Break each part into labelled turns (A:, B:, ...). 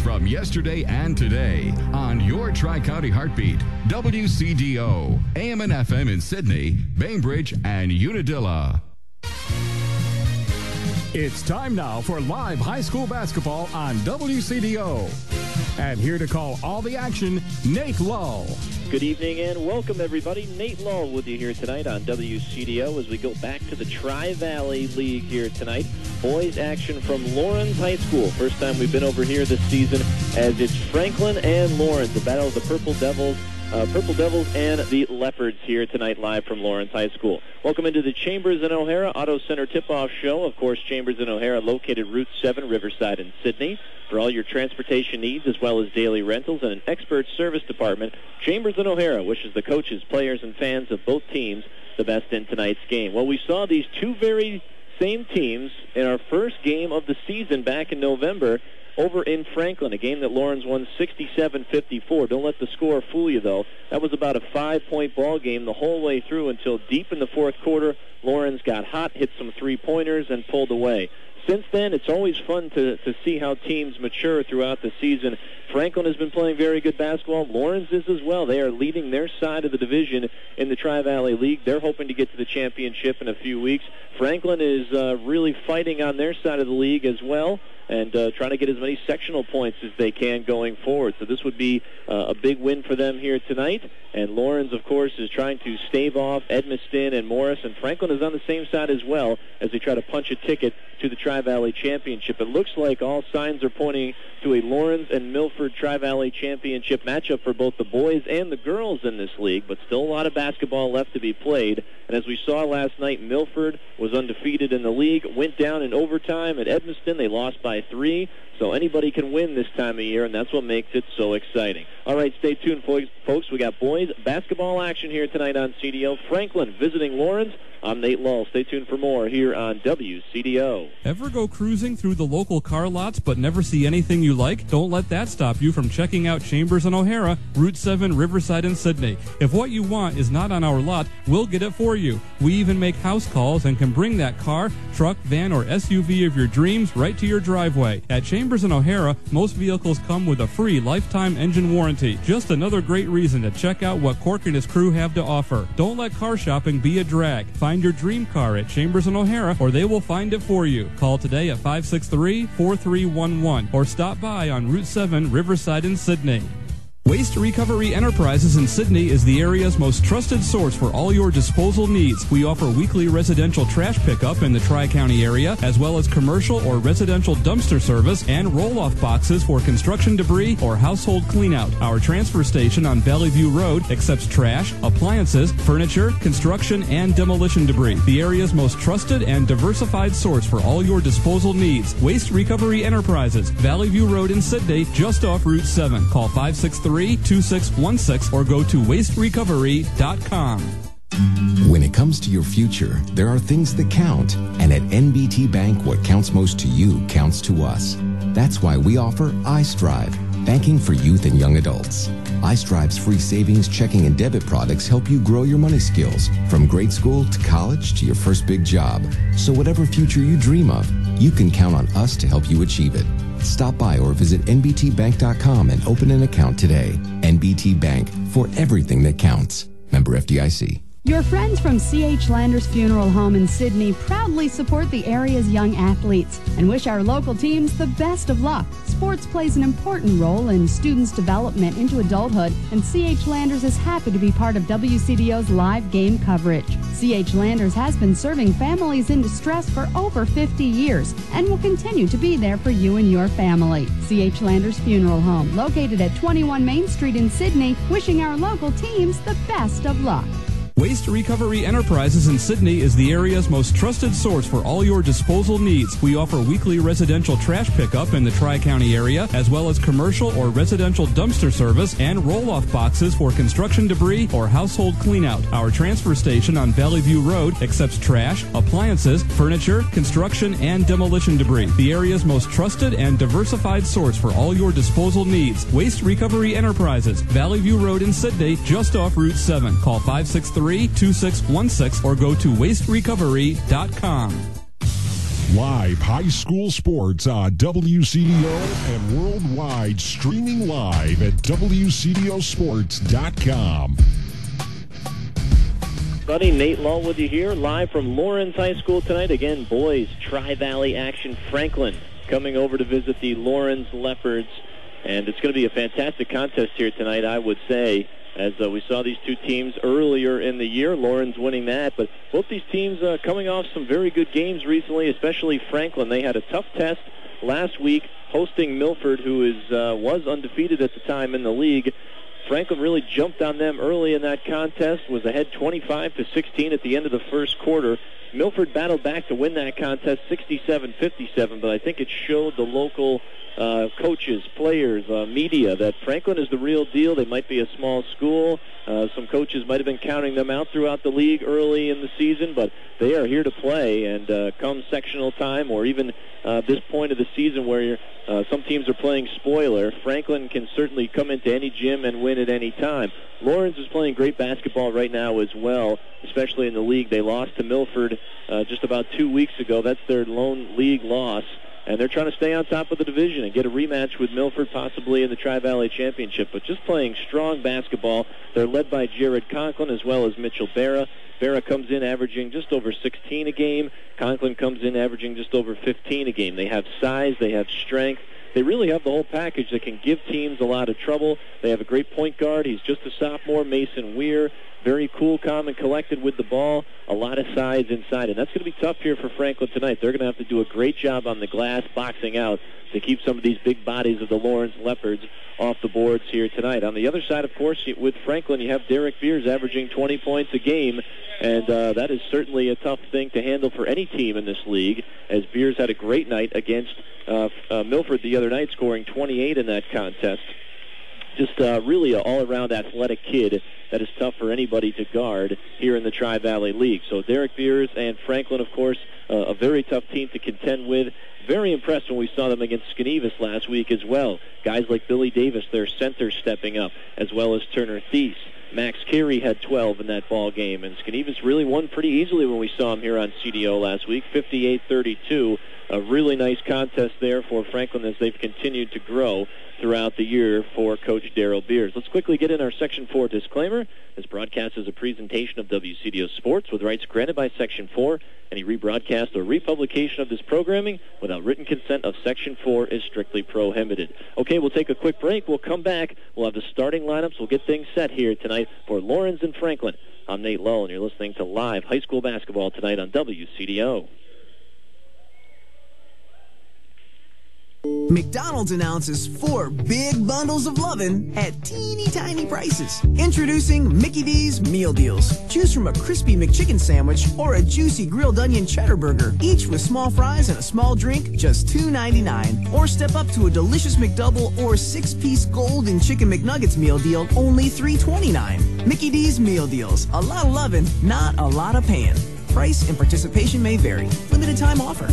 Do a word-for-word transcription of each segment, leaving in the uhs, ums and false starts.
A: from yesterday and today on your Tri-County Heartbeat, W C D O, A M and F M in Sydney, Bainbridge, and Unadilla.
B: It's time now for live high school basketball on W C D O. And here to call all the action, Nate Lull.
C: Good evening and welcome, everybody. Nate Lull with you here tonight on W C D O as we go back to the Tri-Valley League here tonight. Boys action from Lawrence High School. First time we've been over here this season as it's Franklin and Lawrence, the battle of the Purple Devils. Uh, Purple Devils and the Leopards here tonight live from Lawrence High School. Welcome into the Chambers and O'Hara Auto Center tip-off show. Of course, Chambers and O'Hara located Route seven, Riverside in Sydney. For all your transportation needs as well as daily rentals and an expert service department, Chambers and O'Hara wishes the coaches, players, and fans of both teams the best in tonight's game. Well, we saw these two very same teams in our first game of the season back in November over in Franklin, a game that Lawrence won sixty-seven fifty-four. Don't let the score fool you, though. That was about a five-point ball game the whole way through until deep in the fourth quarter. Lawrence got hot, hit some three-pointers, and pulled away. Since then, it's always fun to, to see how teams mature throughout the season. Franklin has been playing very good basketball. Lawrence is as well. They are leading their side of the division in the Tri-Valley League. They're hoping to get to the championship in a few weeks. Franklin is uh, really fighting on their side of the league as well, and uh, trying to get as many sectional points as they can going forward. So this would be uh, a big win for them here tonight. And Lawrence, of course, is trying to stave off Edmiston and Morris. And Franklin is on the same side as well as they try to punch a ticket to the Tri-Valley Championship. It looks like all signs are pointing to a Lawrence and Milford Tri-Valley Championship matchup for both the boys and the girls in this league, but still a lot of basketball left to be played. And as we saw last night, Milford was undefeated in the league, went down in overtime at Edmiston. They lost by three. So anybody can win this time of year, and that's what makes it so exciting. All right, stay tuned, folks. We got boys basketball action here tonight on C D O. Franklin visiting Lawrence. I'm Nate Lull. Stay tuned for more here on W C D O.
D: Ever go cruising through the local car lots but never see anything you like? Don't let that stop you from checking out Chambers and O'Hara, Route seven, Riverside in Sydney. If what you want is not on our lot, we'll get it for you. We even make house calls and can bring that car, truck, van, or S U V of your dreams right to your driveway. At Chambers and O'Hara, most vehicles come with a free lifetime engine warranty. Just another great reason to check out what Cork and his crew have to offer. Don't let car shopping be a drag. Find your dream car at Chambers and O'Hara, or they will find it for you. Call today at five six three, four three one one or stop by on Route seven, Riverside in Sydney. Waste Recovery Enterprises in Sydney is the area's most trusted source for all your disposal needs. We offer weekly residential trash pickup in the Tri-County area, as well as commercial or residential dumpster service and roll-off boxes for construction debris or household cleanout. Our transfer station on Valley View Road accepts trash, appliances, furniture, construction, and demolition debris. The area's most trusted and diversified source for all your disposal needs. Waste Recovery Enterprises, Valley View Road in Sydney, just off Route seven. Call five six three, two six one six or go to waste recovery dot com.
E: When it comes to your future, there are things that count. And at N B T Bank, what counts most to you counts to us. That's why we offer iStrive, banking for youth and young adults. iStrive's free savings, checking, and debit products help you grow your money skills from grade school to college to your first big job. So whatever future you dream of, you can count on us to help you achieve it. Stop by or visit N B T bank dot com and open an account today. N B T Bank, for everything that counts. Member F D I C.
F: Your friends from C H Landers Funeral Home in Sydney proudly support the area's young athletes and wish our local teams the best of luck. Sports plays an important role in students' development into adulthood, and C H Landers is happy to be part of W C D O's live game coverage. C H Landers has been serving families in distress for over fifty years and will continue to be there for you and your family. C H Landers Funeral Home, located at twenty-one Main Street in Sydney, wishing our local teams the best of luck.
D: Waste Recovery Enterprises in Sydney is the area's most trusted source for all your disposal needs. We offer weekly residential trash pickup in the Tri-County area, as well as commercial or residential dumpster service and roll-off boxes for construction debris or household cleanout. Our transfer station on Valley View Road accepts trash, appliances, furniture, construction, and demolition debris. The area's most trusted and diversified source for all your disposal needs. Waste Recovery Enterprises, Valley View Road in Sydney, just off Route seven. Call five six three, two six one six or go to waste recovery dot com.
G: Live high school sports on W C D O and worldwide, streaming live at W C D O sports dot com.
C: Buddy, Nate Lull with you here, live from Lawrence High School tonight. Again, boys, Tri-Valley action. Franklin coming over to visit the Lawrence Leopards. And it's going to be a fantastic contest here tonight, I would say, as uh, we saw these two teams earlier in the year. Lawrence winning that, but both these teams uh, coming off some very good games recently, especially Franklin. They had a tough test last week hosting Milford, who is uh, was undefeated at the time in the league. Franklin really jumped on them early in that contest, was ahead twenty-five to sixteen at the end of the first quarter. Milford battled back to win that contest sixty-seven fifty-seven, but I think it showed the local uh, coaches, players, uh, media that Franklin is the real deal. They might be a small school. Uh, some coaches might have been counting them out throughout the league early in the season, but they are here to play, and uh, come sectional time or even uh, this point of the season where you're, uh, some teams are playing spoiler, Franklin can certainly come into any gym and win at any time. Lawrence is playing great basketball right now as well, especially in the league. They lost to Milford uh, just about two weeks ago. That's their lone league loss, and they're trying to stay on top of the division and get a rematch with Milford possibly in the Tri-Valley Championship. But just playing strong basketball. They're led by Jared Conklin as well as Mitchell Barra. Barra comes in averaging just over sixteen a game. Conklin comes in averaging just over fifteen a game. They have size, they have strength. They really have the whole package that can give teams a lot of trouble. They have a great point guard. He's just a sophomore, Mason Weir. Very cool, calm, and collected with the ball. A lot of size inside, and that's going to be tough here for Franklin tonight. They're going to have to do a great job on the glass, boxing out, to keep some of these big bodies of the Lawrence Leopards off the boards here tonight. On the other side, of course, with Franklin, you have Derek Beers averaging twenty points a game, and uh, that is certainly a tough thing to handle for any team in this league, as Beers had a great night against uh, uh, Milford the other night, scoring twenty-eight in that contest. Just uh, really an all-around athletic kid that is tough for anybody to guard here in the Tri-Valley League. So Derek Beers and Franklin, of course, uh, a very tough team to contend with. Very impressed when we saw them against Skenevis last week as well. Guys like Billy Davis, their center, stepping up, as well as Turner Thies. Max Carey had twelve in that ball game, and Skenevis really won pretty easily when we saw him here on C D O last week, fifty-eight thirty-two. A really nice contest there for Franklin as they've continued to grow throughout the year for Coach Daryl Beers. Let's quickly get in our Section four disclaimer. This broadcast is a presentation of W C D O Sports with rights granted by Section four. Any rebroadcast or republication of this programming without written consent of Section four is strictly prohibited. Okay, we'll take a quick break. We'll come back. We'll have the starting lineups. We'll get things set here tonight for Lawrence and Franklin. I'm Nate Lull, and you're listening to live high school basketball tonight on W C D O.
H: McDonald's announces four big bundles of lovin' at teeny tiny prices. Introducing Mickey D's Meal Deals. Choose from a crispy McChicken sandwich or a juicy grilled onion cheddar burger, each with small fries and a small drink, just two ninety-nine. Or step up to a delicious McDouble or six-piece golden chicken McNuggets meal deal, only three twenty-nine. Mickey D's Meal Deals. A lot of lovin', not a lot of paying. Price and participation may vary. Limited time offer.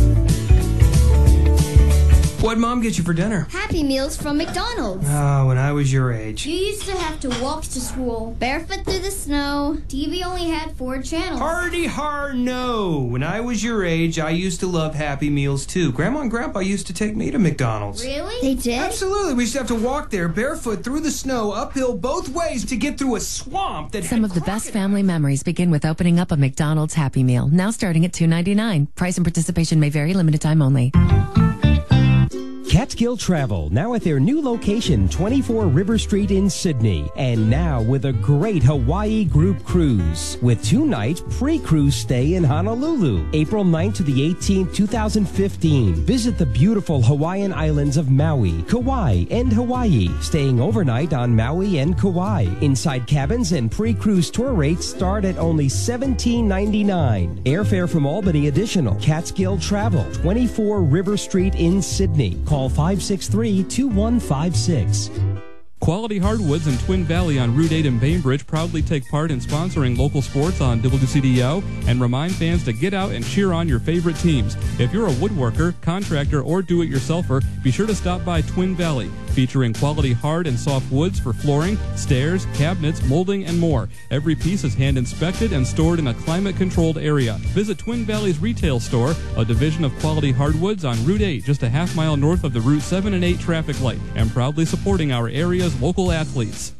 I: What'd Mom get you for dinner?
J: Happy Meals from McDonald's.
I: Oh, when I was your age.
J: You used to have to walk to school, barefoot through the snow. T V only had four channels.
I: Hardy har no. When I was your age, I used to love Happy Meals too. Grandma and Grandpa used to take me to McDonald's.
J: Really? They did?
I: Absolutely. We used to have to walk there barefoot through the snow, uphill both ways to get through a swamp that
K: Some
I: had
K: of the best family memories begin with opening up a McDonald's Happy Meal, now starting at two ninety-nine. Price and participation may vary, limited time only.
L: Catskill Travel, now at their new location, twenty-four River Street in Sydney. And now with a great Hawaii group cruise with two-night pre-cruise stay in Honolulu, April ninth to the eighteenth, twenty fifteen. Visit the beautiful Hawaiian islands of Maui, Kauai, and Hawaii, staying overnight on Maui and Kauai. Inside cabins and pre-cruise tour rates start at only seventeen ninety-nine. Airfare from Albany additional. Catskill Travel, twenty-four River Street in Sydney. Call five six three, two one five six.
D: Quality Hardwoods in Twin Valley on Route eight in Bainbridge proudly take part in sponsoring local sports on W C D O and remind fans to get out and cheer on your favorite teams. If you're a woodworker, contractor, or do-it-yourselfer, be sure to stop by Twin Valley. featuring quality hard and soft woods for flooring, stairs, cabinets, molding, and more. Every piece is hand inspected and stored in a climate-controlled area. Visit Twin Valley's retail store, a division of Quality Hardwoods on Route eight, just a half mile north of the Route seven and eight traffic light, and proudly supporting our area's local athletes.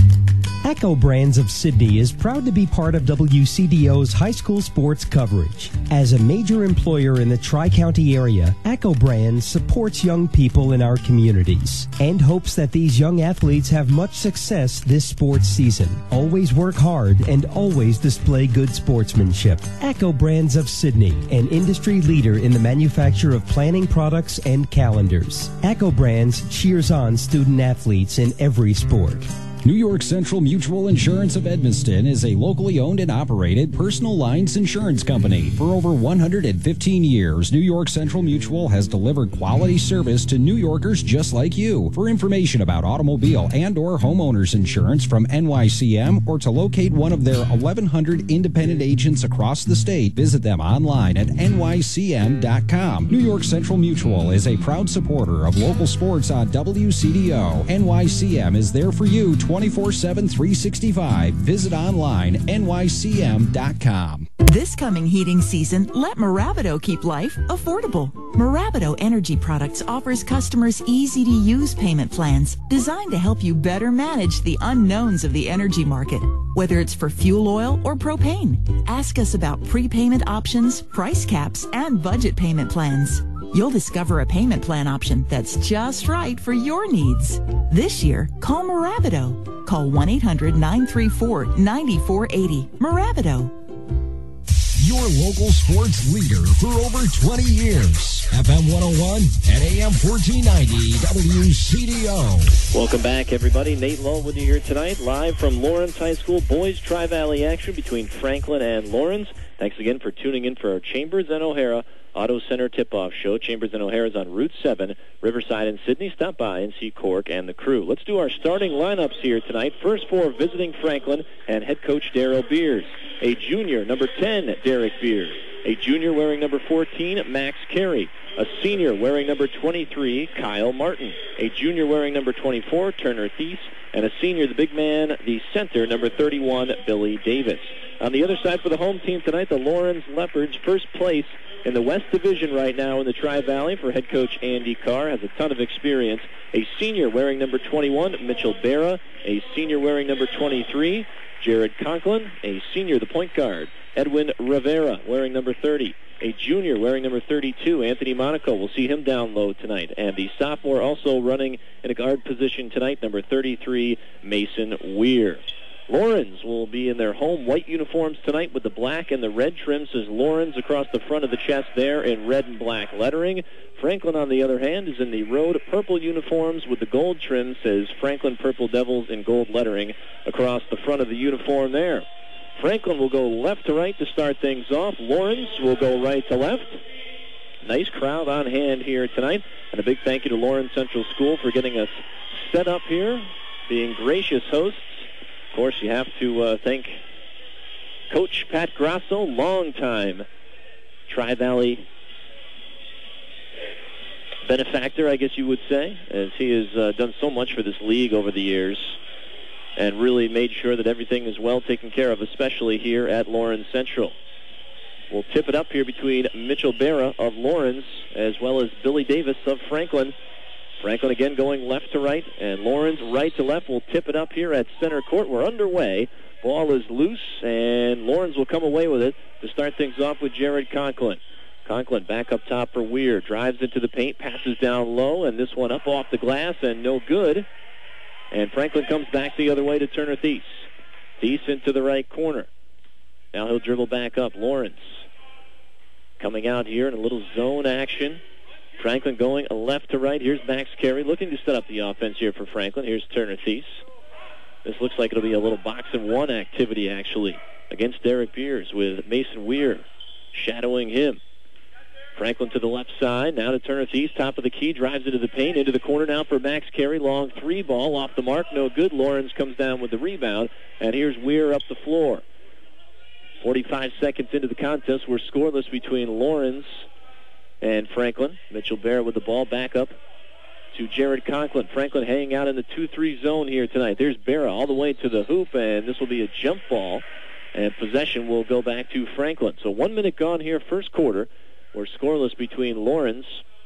L: Echo Brands of Sydney is proud to be part of W C D O's high school sports coverage. As a major employer in the Tri-County area, Echo Brands supports young people in our communities and hopes that these young athletes have much success this sports season. Always work hard and always display good sportsmanship. Echo Brands of Sydney, an industry leader in the manufacture of planning products and calendars. Echo Brands cheers on student athletes in every sport.
M: New York Central Mutual Insurance of Edmiston is a locally owned and operated personal lines insurance company. For over one hundred fifteen years, New York Central Mutual has delivered quality service to New Yorkers just like you. For information about automobile and or homeowners insurance from N Y C M or to locate one of their eleven hundred independent agents across the state, visit them online at N Y C M dot com. New York Central Mutual is a proud supporter of local sports on W C D O. N Y C M is there for you twenty-four seven, three sixty-five. Visit online, N Y C M dot com.
N: This coming heating season, let Moravito keep life affordable. Moravito Energy Products offers customers easy-to-use payment plans designed to help you better manage the unknowns of the energy market. Whether it's for fuel oil or propane, ask us about prepayment options, price caps, and budget payment plans. You'll discover a payment plan option that's just right for your needs. This year, call Moravito. Call one eight hundred, nine three four, nine four eight zero. Moravito.
O: Your local sports leader for over twenty years. F M one oh one and A M fourteen ninety W C D O.
C: Welcome back, everybody. Nate Lull with you here tonight, live from Lawrence High School. Boys Tri-Valley action between Franklin and Lawrence. Thanks again for tuning in for our Chambers and O'Hara Auto Center tip-off show. Chambers and O'Hara is on Route seven, Riverside and Sydney. Stop by and see Cork and the crew. Let's do our starting lineups here tonight. First for visiting Franklin and head coach Darryl Beers. A junior, number ten, Derek Beers. A junior wearing number fourteen, Max Carey. A senior wearing number twenty-three, Kyle Martin. A junior wearing number twenty-four, Turner Thies. And a senior, the big man, the center, number thirty-one, Billy Davis. On the other side for the home team tonight, the Lawrence Leopards, first place in the West Division right now in the Tri-Valley for head coach Andy Carr, has a ton of experience. A senior wearing number twenty-one, Mitchell Barra. A senior wearing number twenty-three, Jared Conklin. A senior, the point guard, Edwin Rivera, wearing number thirty. A junior wearing number thirty-two, Anthony Monaco. We'll see him down low tonight. And the sophomore also running in a guard position tonight, number thirty-three, Mason Weir. Lawrence will be in their home white uniforms tonight with the black and the red trim. Says Lawrence across the front of the chest there in red and black lettering. Franklin, on the other hand, is in the road purple uniforms with the gold trim. Says Franklin Purple Devils in gold lettering across the front of the uniform there. Franklin will go left to right to start things off. Lawrence will go right to left. Nice crowd on hand here tonight. And a big thank you to Lawrence Central School for getting us set up here, being gracious hosts. Of course, you have to uh, thank Coach Pat Grasso, longtime Tri-Valley benefactor, I guess you would say, as he has uh, done so much for this league over the years and really made sure that everything is well taken care of, especially here at Lawrence Central. We'll tip it up here between Mitchell Barra of Lawrence as well as Billy Davis of Franklin. Franklin again going left to right, and Lawrence right to left. Will tip it up here at center court. We're underway. Ball is loose, and Lawrence will come away with it to start things off with Jared Conklin. Conklin back up top for Weir. Drives into the paint, passes down low, and this one up off the glass, and no good. And Franklin comes back the other way to Turner Thies. Thies into the right corner. Now he'll dribble back up. Lawrence coming out here in a little zone action. Franklin going left to right. Here's Max Carey looking to set up the offense here for Franklin. Here's Turner Thies. This looks like it'll be a little box and one activity, actually, against Derek Beers with Mason Weir shadowing him. Franklin to the left side. Now to Turner Thies. Top of the key. Drives into the paint. Into the corner now for Max Carey. Long three ball off the mark. No good. Lawrence comes down with the rebound. And here's Weir up the floor. forty-five seconds into the contest. We're scoreless between Lawrence and Franklin. Mitchell Barra with the ball back up to Jared Conklin. Franklin hanging out in the two three zone here tonight. There's Barra all the way to the hoop, and this will be a jump ball. And possession will go back to Franklin. So one minute gone here, first quarter. We're scoreless between Lawrence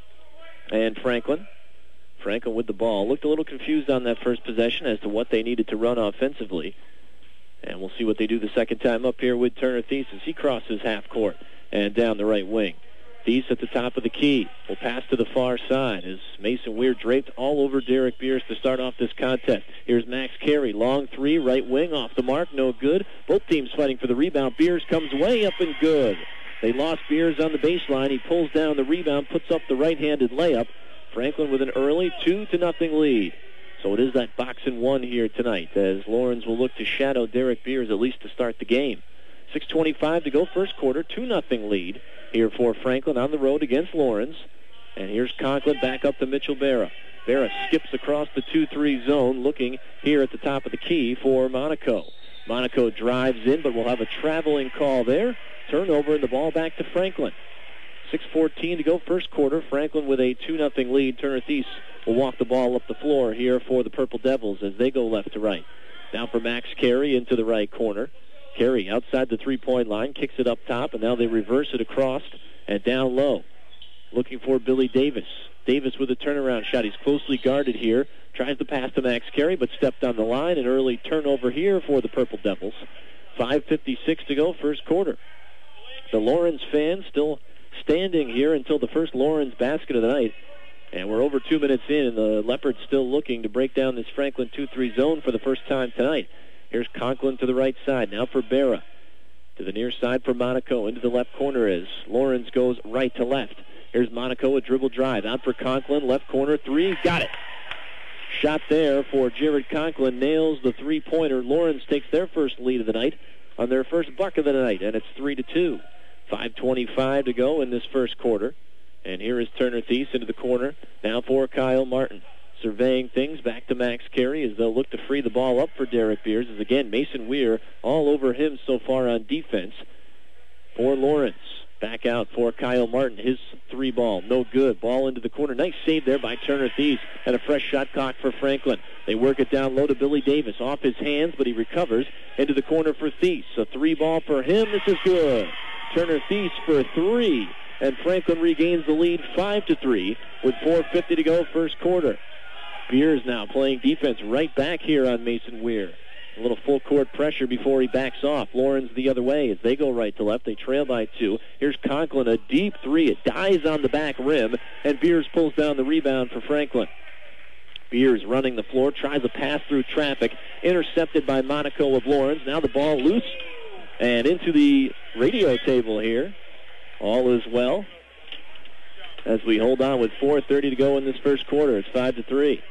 C: and Franklin. Franklin with the ball. Looked a little confused on that first possession as to what they needed to run offensively. And we'll see what they do the second time up here with Turner Thies as he crosses half court and down the right wing. Thies at the top of the key. Will pass to the far side as Mason Weir draped all over Derek Beers to start off this contest. Here's Max Carey. Long three, right wing, off the mark, no good. Both teams fighting for the rebound. Beers comes way up and good. They lost Beers on the baseline. He pulls down the rebound, puts up the right-handed layup. Franklin with an early two to nothing lead. So it is that box and one here tonight as Lawrence will look to shadow Derek Beers at least to start the game. six twenty-five to go first quarter, two nothing lead here for Franklin on the road against Lawrence. And here's Conklin back up to Mitchell Barra. Barra skips across the two three zone looking here at the top of the key for Monaco. Monaco drives in, but we'll have a traveling call there. Turnover and the ball back to Franklin. six fourteen to go first quarter. Franklin with a two nothing lead. Turner Thies will walk the ball up the floor here for the Purple Devils as they go left to right. Now for Max Carey into the right corner. Carey outside the three-point line, kicks it up top, and now they reverse it across and down low. Looking for Billy Davis. Davis with a turnaround shot. He's closely guarded here. Tries to pass to Max Carey, but stepped on the line. An early turnover here for the Purple Devils. five fifty-six to go, first quarter. The Lawrence fans still standing here until the first Lawrence basket of the night. And we're over two minutes in, and the Leopards still looking to break down this Franklin two three zone for the first time tonight. Here's Conklin to the right side. Now for Barra. To the near side for Monaco. Into the left corner is Lawrence goes right to left. Here's Monaco, a dribble drive. Out for Conklin. Left corner, three. Got it. Shot there for Jared Conklin. Nails the three-pointer. Lawrence takes their first lead of the night on their first buck of the night, and it's three to two. five twenty-five to go in this first quarter. And here is Turner Thies into the corner. Now for Kyle Martin. Surveying things back to Max Carey as they'll look to free the ball up for Derek Beers. As again, Mason Weir all over him so far on defense for Lawrence. Back out for Kyle Martin. His three ball, no good. Ball into the corner. Nice save there by Turner Thies. And a fresh shot clock for Franklin. They work it down low to Billy Davis. Off his hands, but he recovers into the corner for Thies. A three ball for him. This is good. Turner Thies for three. And Franklin regains the lead five to three with four fifty to go first quarter. Beers now playing defense right back here on Mason Weir. A little full court pressure before he backs off. Lawrence the other way as they go right to left. They trail by two. Here's Conklin, a deep three. It dies on the back rim, and Beers pulls down the rebound for Franklin. Beers running the floor, tries a pass through traffic, intercepted by Monaco of Lawrence. Now the ball loose and into the radio table here. All is well as we hold on with four thirty to go in this first quarter. It's five to three.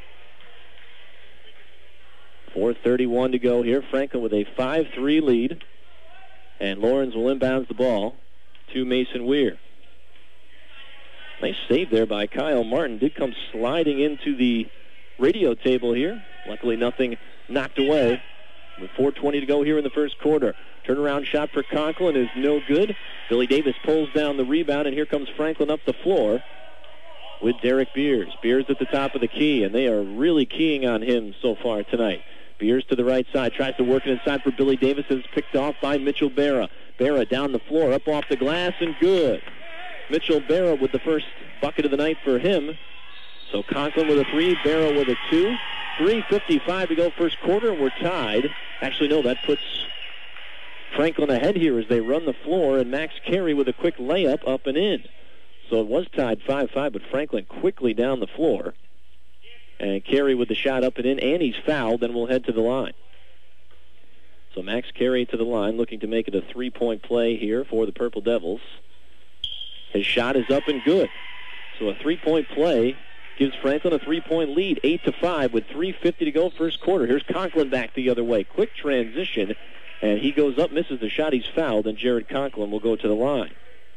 C: four thirty-one to go here. Franklin with a five three lead. And Lawrence will inbounds the ball to Mason Weir. Nice save there by Kyle Martin. Did come sliding into the radio table here. Luckily nothing knocked away. With four twenty to go here in the first quarter. Turnaround shot for Conklin is no good. Billy Davis pulls down the rebound, and here comes Franklin up the floor with Derek Beers. Beers at the top of the key, and they are really keying on him so far tonight. Beers to the right side, tries to work it inside for Billy Davis. Is picked off by Mitchell Barra. Barra down the floor, up off the glass, and good. Mitchell Barra with the first bucket of the night for him. So Conklin with a three, Barra with a two. three fifty-five to go first quarter, and we're tied. Actually, no, that puts Franklin ahead here as they run the floor, and Max Carey with a quick layup up and in. So it was tied five five, but Franklin quickly down the floor. And Carey with the shot up and in, and he's fouled, and we'll head to the line. So Max Carey to the line, looking to make it a three-point play here for the Purple Devils. His shot is up and good. So a three-point play gives Franklin a three-point lead, eight to five, with three fifty to go first quarter. Here's Conklin back the other way. Quick transition, and he goes up, misses the shot. He's fouled, and Jared Conklin will go to the line.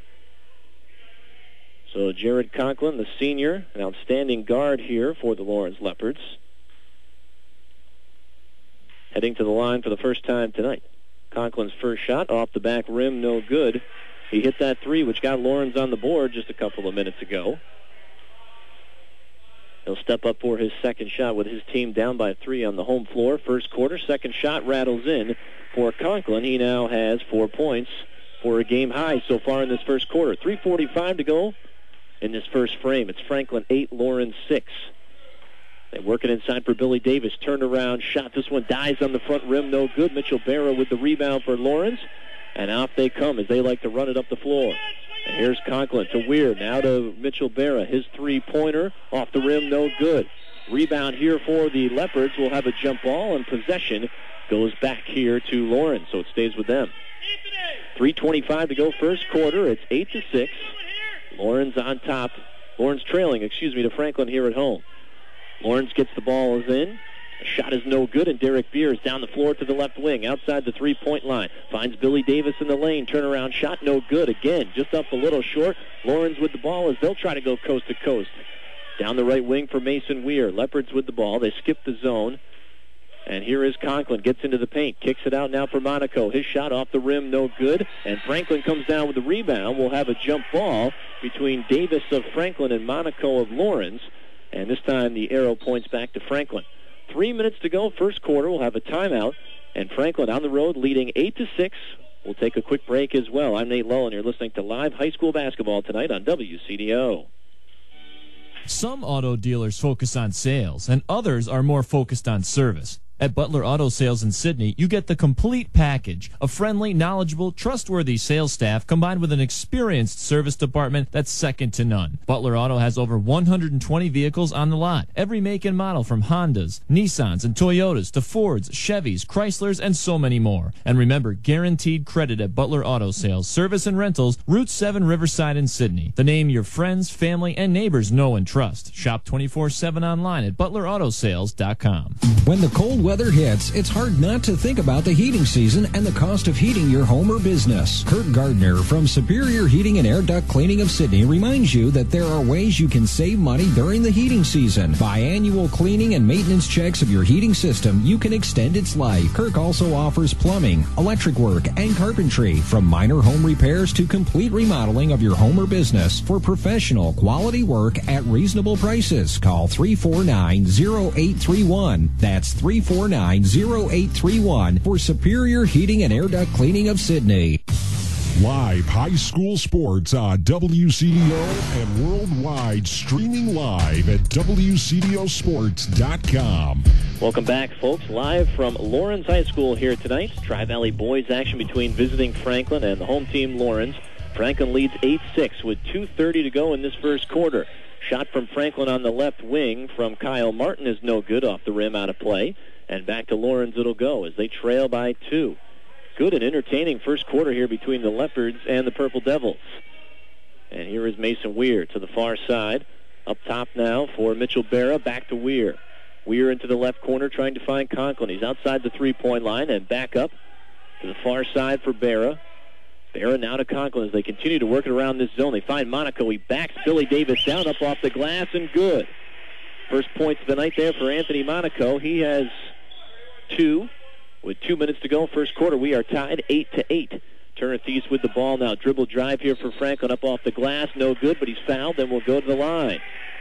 C: So Jared Conklin, the senior, an outstanding guard here for the Lawrence Leopards, heading to the line for the first time tonight. Conklin's first shot off the back rim, no good. He hit that three, which got Lawrence on the board just a couple of minutes ago. He'll step up for his second shot with his team down by three on the home floor. First quarter, second shot rattles in for Conklin. He now has four points for a game high so far in this first quarter. three forty-five to go in this first frame. It's Franklin eight, Lawrence six. They work it inside for Billy Davis. Turned around shot. This one dies on the front rim. No good. Mitchell Barra with the rebound for Lawrence. And off they come as they like to run it up the floor. And here's Conklin to Weir. Now to Mitchell Barra. His three-pointer off the rim. No good. Rebound here for the Leopards. Will have a jump ball, and possession goes back here to Lawrence. So it stays with them. three twenty-five to go first quarter. It's eight to six. Lawrence on top. Lawrence trailing, excuse me, to Franklin here at home. Lawrence gets the ball in. The shot is no good, and Derek Beers down the floor to the left wing, outside the three-point line. Finds Billy Davis in the lane. Turnaround shot, no good. Again, just up a little short. Lawrence with the ball as they'll try to go coast to coast. Down the right wing for Mason Weir. Leopards with the ball. They skip the zone. And here is Conklin. Gets into the paint. Kicks it out now for Monaco. His shot off the rim, no good. And Franklin comes down with the rebound. We'll have a jump ball between Davis of Franklin and Monaco of Lawrence. And this time the arrow points back to Franklin. Three minutes to go, first quarter. We'll have a timeout. And Franklin on the road leading eight to six. We'll take a quick break as well. I'm Nate Lowe, and you're listening to live high school basketball tonight on W C D O.
P: Some auto dealers focus on sales, and others are more focused on service. At Butler Auto Sales in Sydney, you get the complete package. A friendly, knowledgeable, trustworthy sales staff combined with an experienced service department that's second to none. Butler Auto has over one hundred twenty vehicles on the lot. Every make and model from Hondas, Nissans, and Toyotas to Fords, Chevys, Chryslers, and so many more. And remember, guaranteed credit at Butler Auto Sales, Service and Rentals, Route seven Riverside in Sydney. The name your friends, family, and neighbors know and trust. Shop twenty-four seven online at butler auto sales dot com.
M: When the cold weather hits, it's hard not to think about the heating season and the cost of heating your home or business. Kurt Gardner from Superior Heating and Air Duct Cleaning of Sydney reminds you that there are ways you can save money during the heating season. By annual cleaning and maintenance checks of your heating system, you can extend its life. Kirk also offers plumbing, electric work, and carpentry, from minor home repairs to complete remodeling of your home or business. For professional, quality work at reasonable prices, call three four nine, zero eight three one. That's three four nine, zero eight three one for Superior Heating and Air Duct Cleaning of Sydney.
G: Live high school sports on W C D O and worldwide, streaming live at W C D O sports dot com.
C: Welcome back, folks. Live from Lawrence High School here tonight. Tri-Valley boys action between visiting Franklin and the home team Lawrence. Franklin leads eight six with two thirty to go in this first quarter. Shot from Franklin on the left wing from Kyle Martin is no good, off the rim, out of play. And back to Lawrence it'll go as they trail by two. Good and entertaining first quarter here between the Leopards and the Purple Devils. And here is Mason Weir to the far side. Up top now for Mitchell Barra. Back to Weir. Weir into the left corner trying to find Conklin. He's outside the three-point line, and back up to the far side for Barra. Barra now to Conklin as they continue to work it around this zone. They find Monaco. He backs Billy Davis down, up off the glass, and good. First points of the night there for Anthony Monaco. He has two. With two minutes to go, first quarter, we are tied eight to eight. Turner Thies with the ball now. Dribble drive here for Franklin, up off the glass. No good, but he's fouled. Then we'll go to the line.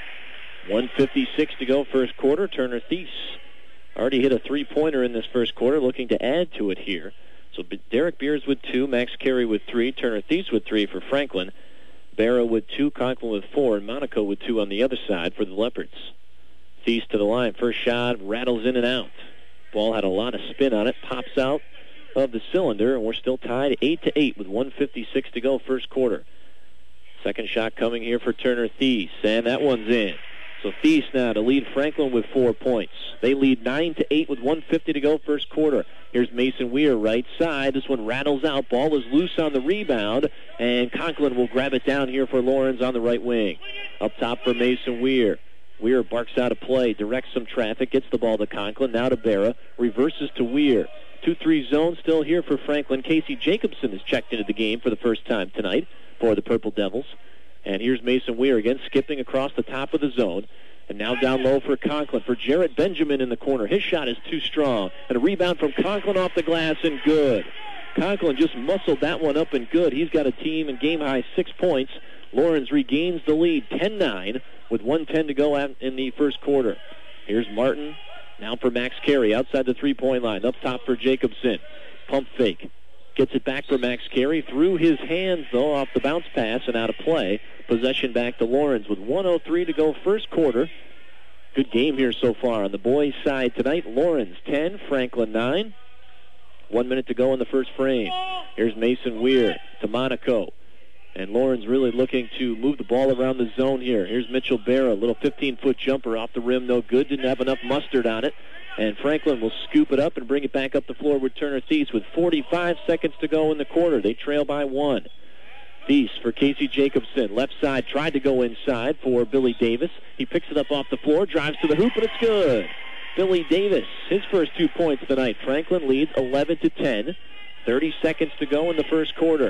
C: one fifty-six to go, first quarter. Turner Thies already hit a three-pointer in this first quarter, looking to add to it here. So Derek Beers with two, Max Carey with three, Turner Thies with three for Franklin, Barra with two, Conklin with four, and Monaco with two on the other side for the Leopards. Thies to the line. First shot rattles in and out. Ball had a lot of spin on it, pops out of the cylinder, and we're still tied eight to eight with one fifty-six to go, first quarter. Second shot coming here for Turner Thies, and that one's in. So Thies now to lead Franklin with four points. They lead nine to eight with one fifty to go, first quarter. Here's Mason Weir, right side. This one rattles out. Ball is loose on the rebound, and Conklin will grab it down here for Lawrence on the right wing. Up top for Mason Weir. Weir barks out a play, directs some traffic, gets the ball to Conklin, now to Barra, reverses to Weir. two three zone still here for Franklin. Casey Jacobson has checked into the game for the first time tonight for the Purple Devils. And here's Mason Weir again, skipping across the top of the zone. And now down low for Conklin, for Jarrett Benjamin in the corner. His shot is too strong. And a rebound from Conklin off the glass, and good. Conklin just muscled that one up, and good. He's got a team in game-high six points. Lawrence regains the lead, ten nine, with one ten to go in the first quarter. Here's Martin. Now for Max Carey outside the three-point line. Up top for Jacobson. Pump fake. Gets it back for Max Carey. Through his hands, though, off the bounce pass and out of play. Possession back to Lawrence with one oh three to go first quarter. Good game here so far on the boys' side tonight. Lawrence ten, Franklin nine. One minute to go in the first frame. Here's Mason Weir to Monaco. And Lawrence really looking to move the ball around the zone here. Here's Mitchell Barra, a little fifteen-foot jumper off the rim, no good. Didn't have enough mustard on it. And Franklin will scoop it up and bring it back up the floor with Turner Thies with forty-five seconds to go in the quarter. They trail by one. Thies for Casey Jacobson. Left side, tried to go inside for Billy Davis. He picks it up off the floor, drives to the hoop, and it's good. Billy Davis, his first two points tonight. Franklin leads eleven to ten. thirty seconds to go in the first quarter.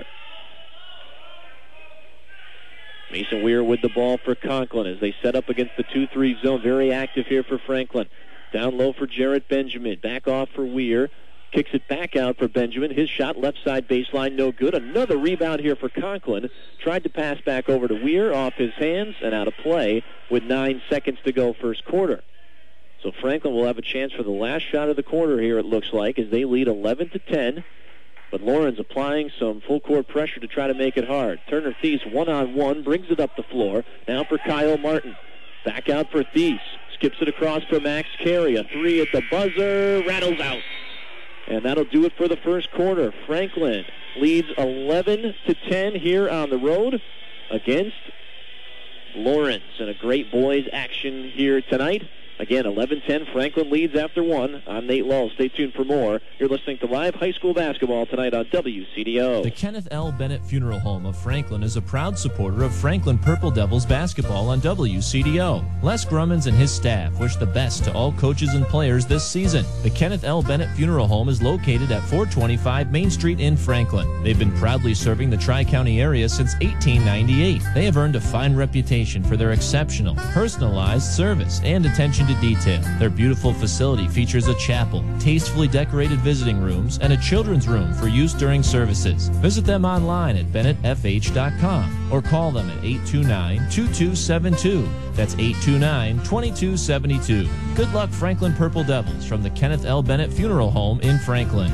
C: Mason Weir with the ball for Conklin as they set up against the two three zone. Very active here for Franklin. Down low for Jarrett Benjamin. Back off for Weir. Kicks it back out for Benjamin. His shot left side baseline, no good. Another rebound here for Conklin. Tried to pass back over to Weir, off his hands and out of play with nine seconds to go first quarter. So Franklin will have a chance for the last shot of the quarter here, it looks like, as they lead eleven to ten. But Lawrence applying some full-court pressure to try to make it hard. Turner Thies one-on-one, brings it up the floor. Now for Kyle Martin. Back out for Thies. Skips it across for Max Carey. A three at the buzzer. Rattles out. And that'll do it for the first quarter. Franklin leads eleven to ten here on the road against Lawrence. And a great boys action here tonight. Again, eleven ten, Franklin leads after one. I'm Nate Lull. Stay tuned for more. You're listening to live high school basketball tonight on W C D O.
P: The Kenneth L. Bennett Funeral Home of Franklin is a proud supporter of Franklin Purple Devils basketball on W C D O. Les Grummins and his staff wish the best to all coaches and players this season. The Kenneth L. Bennett Funeral Home is located at four twenty-five Main Street in Franklin. They've been proudly serving the Tri-County area since eighteen ninety-eight. They have earned a fine reputation for their exceptional, personalized service and attention to detail. Their beautiful facility features a chapel, tastefully decorated visiting rooms, and a children's room for use during services. Visit them online at bennett f h dot com or call them at eight two nine, two two seven two. That's eight two nine, two two seven two. Good luck, Franklin Purple Devils, from the Kenneth L. Bennett Funeral Home in Franklin.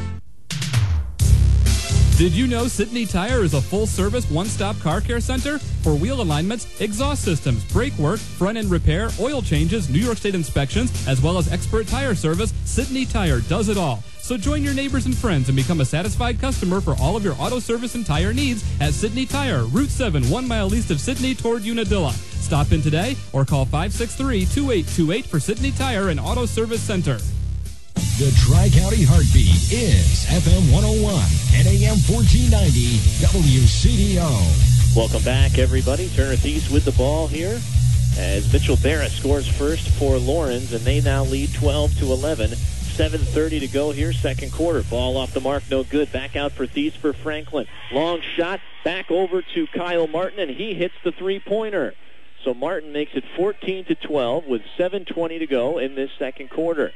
D: Did you know Sidney Tire is a full-service, one-stop car care center for wheel alignments, exhaust systems, brake work, front-end repair, oil changes, New York State inspections, as well as expert tire service? Sidney Tire does it all. So join your neighbors and friends and become a satisfied customer for all of your auto service and tire needs at Sidney Tire, Route seven, one mile east of Sidney toward Unadilla. Stop in today or call five six three, two eight two eight for Sidney Tire and Auto Service Center.
O: The Tri-County Heartbeat is F M one oh one and A M fourteen ninety W C D O.
C: Welcome back, everybody. Turner Thies with the ball here as Mitchell Barrett scores first for Lawrence, and they now lead twelve to eleven. seven thirty to go here, second quarter. Ball off the mark, no good. Back out for Thies for Franklin. Long shot, back over to Kyle Martin, and he hits the three-pointer. So Martin makes it fourteen to twelve with seven twenty to go in this second quarter.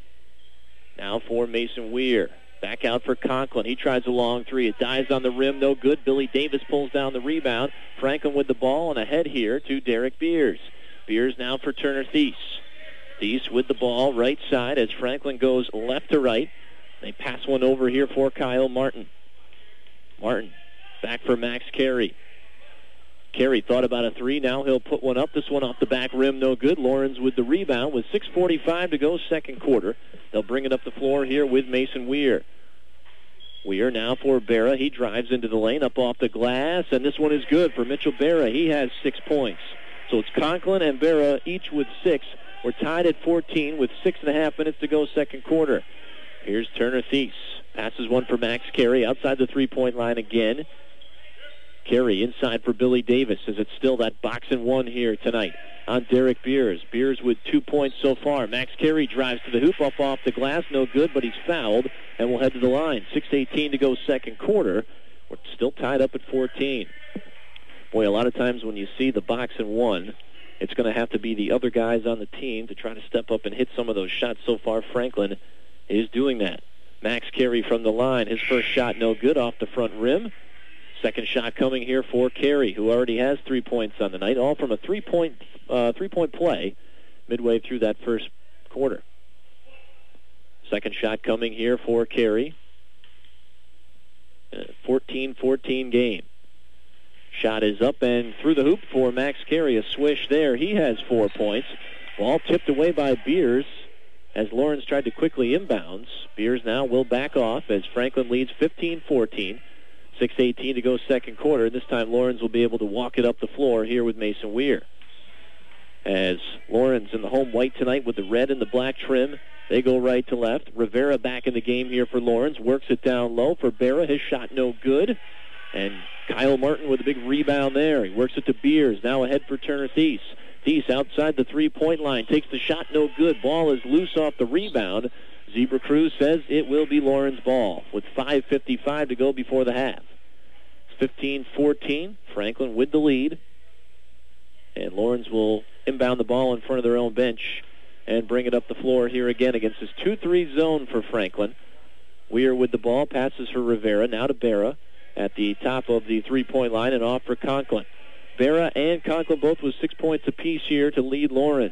C: Now for Mason Weir. Back out for Conklin. He tries a long three. It dives on the rim. No good. Billy Davis pulls down the rebound. Franklin with the ball and ahead here to Derek Beers. Beers now for Turner Thies. Thies with the ball right side as Franklin goes left to right. They pass one over here for Kyle Martin. Martin back for Max Carey. Carey thought about a three. Now he'll put one up. This one off the back rim, no good. Lawrence with the rebound with six forty-five to go second quarter. They'll bring it up the floor here with Mason Weir. Weir now for Barra. He drives into the lane, up off the glass, and this one is good for Mitchell Barra. He has six points. So it's Conklin and Barra each with six. We're tied at fourteen with six and a half minutes to go second quarter. Here's Turner Thies. Passes one for Max Carey outside the three-point line again. Carey inside for Billy Davis as it's still that box and one here tonight on Derek Beers. Beers with two points so far. Max Carey drives to the hoop, up off the glass, no good, but he's fouled and will head to the line. six eighteen to go second quarter. We're still tied up at fourteen. Boy, a lot of times when you see the box and one, it's going to have to be the other guys on the team to try to step up and hit some of those shots. So far, Franklin is doing that. Max Carey from the line. His first shot no good off the front rim. Second shot coming here for Carey, who already has three points on the night, all from a three-point uh, three-point play midway through that first quarter. Second shot coming here for Carey. fourteen fourteen game. Shot is up and through the hoop for Max Carey. A swish there. He has four points. Ball tipped away by Beers as Lawrence tried to quickly inbounds. Beers now will back off as Franklin leads fifteen fourteen. six eighteen to go second quarter. This time Lawrence will be able to walk it up the floor here with Mason Weir. As Lawrence in the home white tonight with the red and the black trim, they go right to left. Rivera back in the game here for Lawrence. Works it down low for Berra. His shot no good. And Kyle Martin with a big rebound there. He works it to Beers. Now ahead for Turner Thies. Thies outside the three-point line. Takes the shot no good. Ball is loose off the rebound. Zebra Cruz says it will be Lawrence ball with five fifty-five to go before the half. fifteen fourteen. Franklin with the lead. And Lawrence will inbound the ball in front of their own bench and bring it up the floor here again against this two three zone for Franklin. Weir with the ball, passes for Rivera, now to Berra at the top of the three-point line and off for Conklin. Berra and Conklin both with six points apiece here to lead Lawrence.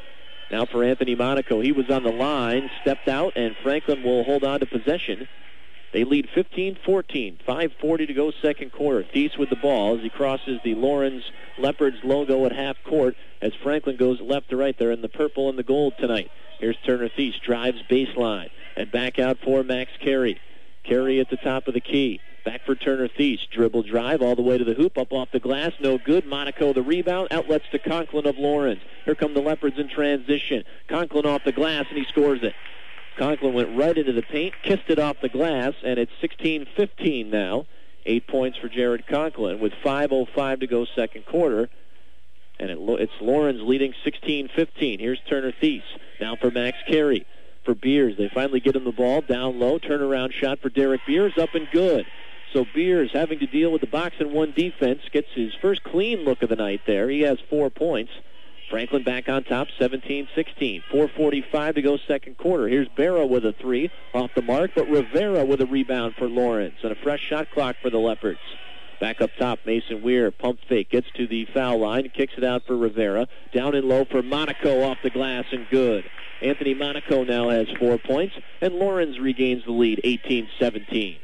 C: Now for Anthony Monaco. He was on the line, stepped out, and Franklin will hold on to possession. They lead fifteen fourteen, five forty to go second quarter. Thies with the ball as he crosses the Lawrence Leopards logo at half court as Franklin goes left to right there in the purple and the gold tonight. Here's Turner Thies, drives baseline, and back out for Max Carey. Carey at the top of the key. Back for Turner Thies. Dribble drive all the way to the hoop, up off the glass, no good. Monaco the rebound, outlets to Conklin of Lawrence. Here come the Leopards in transition. Conklin off the glass, and he scores it. Conklin went right into the paint, kissed it off the glass, and it's sixteen fifteen now. Eight points for Jared Conklin with five oh five to go second quarter. And it, it's Lawrence leading sixteen fifteen. Here's Turner Thies. Now for Max Carey. For Beers, they finally get him the ball down low. Turnaround shot for Derek Beers, up and good. So Beers, having to deal with the box and one defense, gets his first clean look of the night there. He has four points. Franklin back on top, seventeen sixteen. four forty-five to go second quarter. Here's Berra with a three off the mark, but Rivera with a rebound for Lawrence. And a fresh shot clock for the Leopards. Back up top, Mason Weir, pump fake, gets to the foul line, kicks it out for Rivera. Down and low for Monaco off the glass and good. Anthony Monaco now has four points, and Lawrence regains the lead, eighteen seventeen.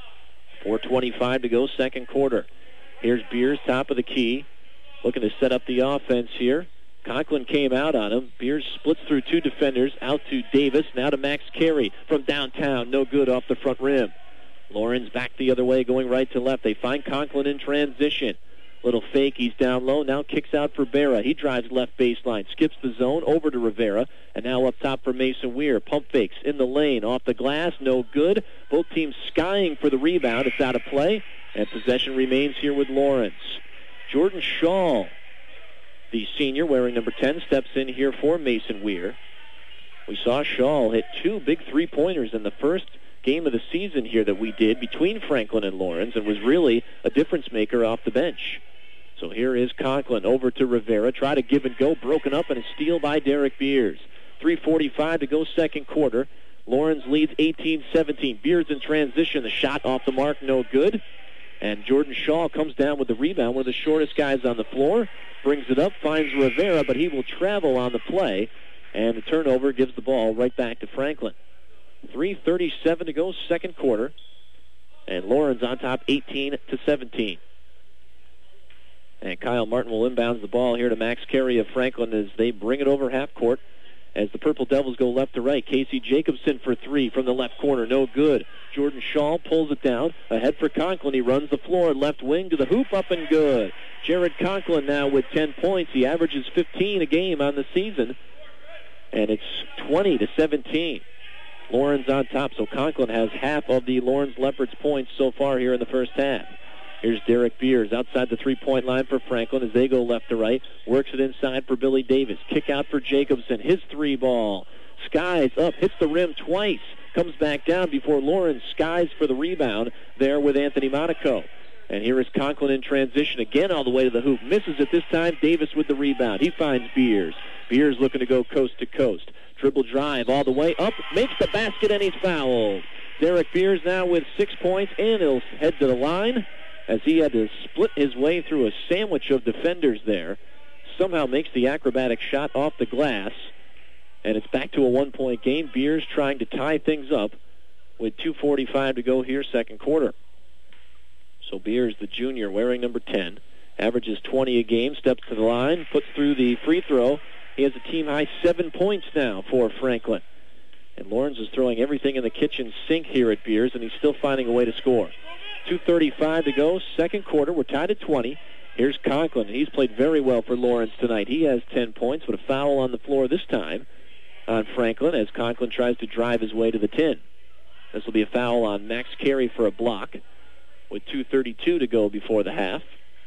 C: four twenty-five to go second quarter. Here's Beers, top of the key, looking to set up the offense here. Conklin came out on him. Beers splits through two defenders, out to Davis, now to Max Carey from downtown, no good off the front rim. Lawrence back the other way, going right to left. They find Conklin in transition. Little fake, he's down low, now kicks out for Berra. He drives left baseline, skips the zone, over to Rivera, and now up top for Mason Weir. Pump fakes in the lane, off the glass, no good. Both teams skying for the rebound. It's out of play, and possession remains here with Lawrence. Jordan Shaw, the senior, wearing number ten, steps in here for Mason Weir. We saw Shaw hit two big three-pointers in the first game of the season here that we did between Franklin and Lawrence, and was really a difference maker off the bench. So here is Conklin over to Rivera. Try to give and go, broken up, and a steal by Derek Beers. three forty-five to go second quarter. Lawrence leads eighteen seventeen. Beers in transition. The shot off the mark, no good. And Jordan Shaw comes down with the rebound, one of the shortest guys on the floor. Brings it up, finds Rivera, but he will travel on the play. And the turnover gives the ball right back to Franklin. three thirty-seven to go second quarter. And Lawrence on top eighteen to seventeen. And Kyle Martin will inbound the ball here to Max Carey of Franklin as they bring it over half court. As the Purple Devils go left to right, Casey Jacobson for three from the left corner, no good. Jordan Shaw pulls it down, ahead for Conklin. He runs the floor, left wing to the hoop, up and good. Jared Conklin now with ten points. He averages fifteen a game on the season. And it's twenty to seventeen. Lawrence on top, so Conklin has half of the Lawrence Leopards points so far here in the first half. Here's Derek Beers outside the three-point line for Franklin as they go left to right. Works it inside for Billy Davis. Kick out for Jacobson. His three ball. Skies up, hits the rim twice. Comes back down before Lawrence skies for the rebound there with Anthony Monaco. And here is Conklin in transition again all the way to the hoop. Misses it this time. Davis with the rebound. He finds Beers. Beers looking to go coast to coast. Dribble drive all the way up. Makes the basket and he's fouled. Derek Beers now with six points and he'll head to the line. as he had to split his way through a sandwich of defenders there. Somehow makes the acrobatic shot off the glass. And it's back to a one-point game. Beers trying to tie things up with two forty-five to go here, second quarter. So Beers, the junior, wearing number ten, averages twenty a game, steps to the line, puts through the free throw. He has a team-high seven points now for Franklin. And Lawrence is throwing everything in the kitchen sink here at Beers, and he's still finding a way to score. two thirty-five to go, second quarter. We're tied at twenty. Here's Conklin. He's played very well for Lawrence tonight. He has ten points, but a foul on the floor this time on Franklin as Conklin tries to drive his way to the tin. This will be a foul on Max Carey for a block with two thirty-two to go before the half.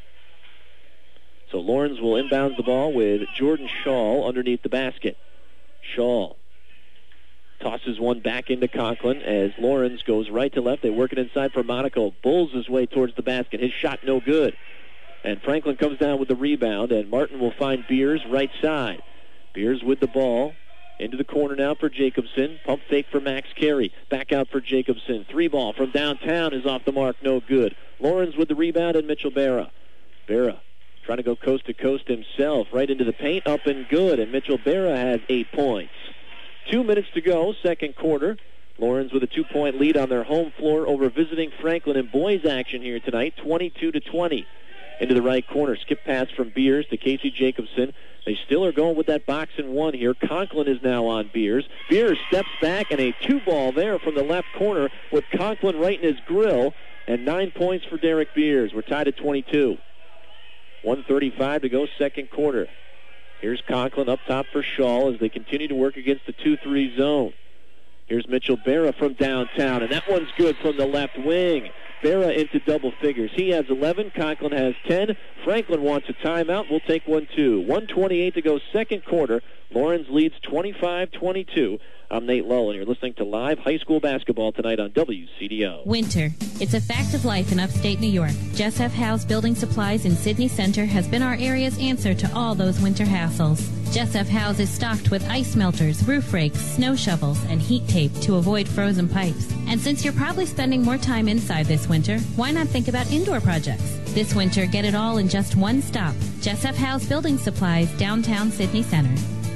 C: So Lawrence will inbound the ball with Jordan Shaw underneath the basket. Shaw tosses one back into Conklin as Lawrence goes right to left. They work it inside for Monaco. Bulls his way towards the basket. His shot no good. And Franklin comes down with the rebound, and Martin will find Beers right side. Beers with the ball. Into the corner now for Jacobson. Pump fake for Max Carey. Back out for Jacobson. Three ball from downtown is off the mark. No good. Lawrence with the rebound and Mitchell Berra. Berra trying to go coast to coast himself. Right into the paint. Up and good. And Mitchell Berra has eight points. Two minutes to go. Second quarter. Lawrence with a two-point lead on their home floor over visiting Franklin in boys action here tonight. twenty-two to twenty. Into the right corner. Skip pass from Beers to Casey Jacobson. They still are going with that box and one here. Conklin is now on Beers. Beers steps back, and a two-ball there from the left corner with Conklin right in his grill, and nine points for Derek Beers. We're tied at twenty-two. one thirty-five to go, second quarter. Here's Conklin up top for Shaw as they continue to work against the two three zone. Here's Mitchell Berra from downtown, and that one's good from the left wing. Berra into double figures. He has eleven. Conklin has ten. Franklin wants a timeout. We'll take one, too. one twenty-eight to go, second quarter. Lawrence leads twenty-five twenty-two. I'm Nate Lowe, and you're listening to live high school basketball tonight on W C D O.
Q: Winter. It's a fact of life in upstate New York. Jess F. Howe's Building Supplies in Sydney Center has been our area's answer to all those winter hassles. Jess F. Howe's is stocked with ice melters, roof rakes, snow shovels, and heat tape to avoid frozen pipes. And since you're probably spending more time inside this winter, why not think about indoor projects? This winter, get it all in just one stop. Jess F. Howe's Building Supplies, downtown Sydney Center.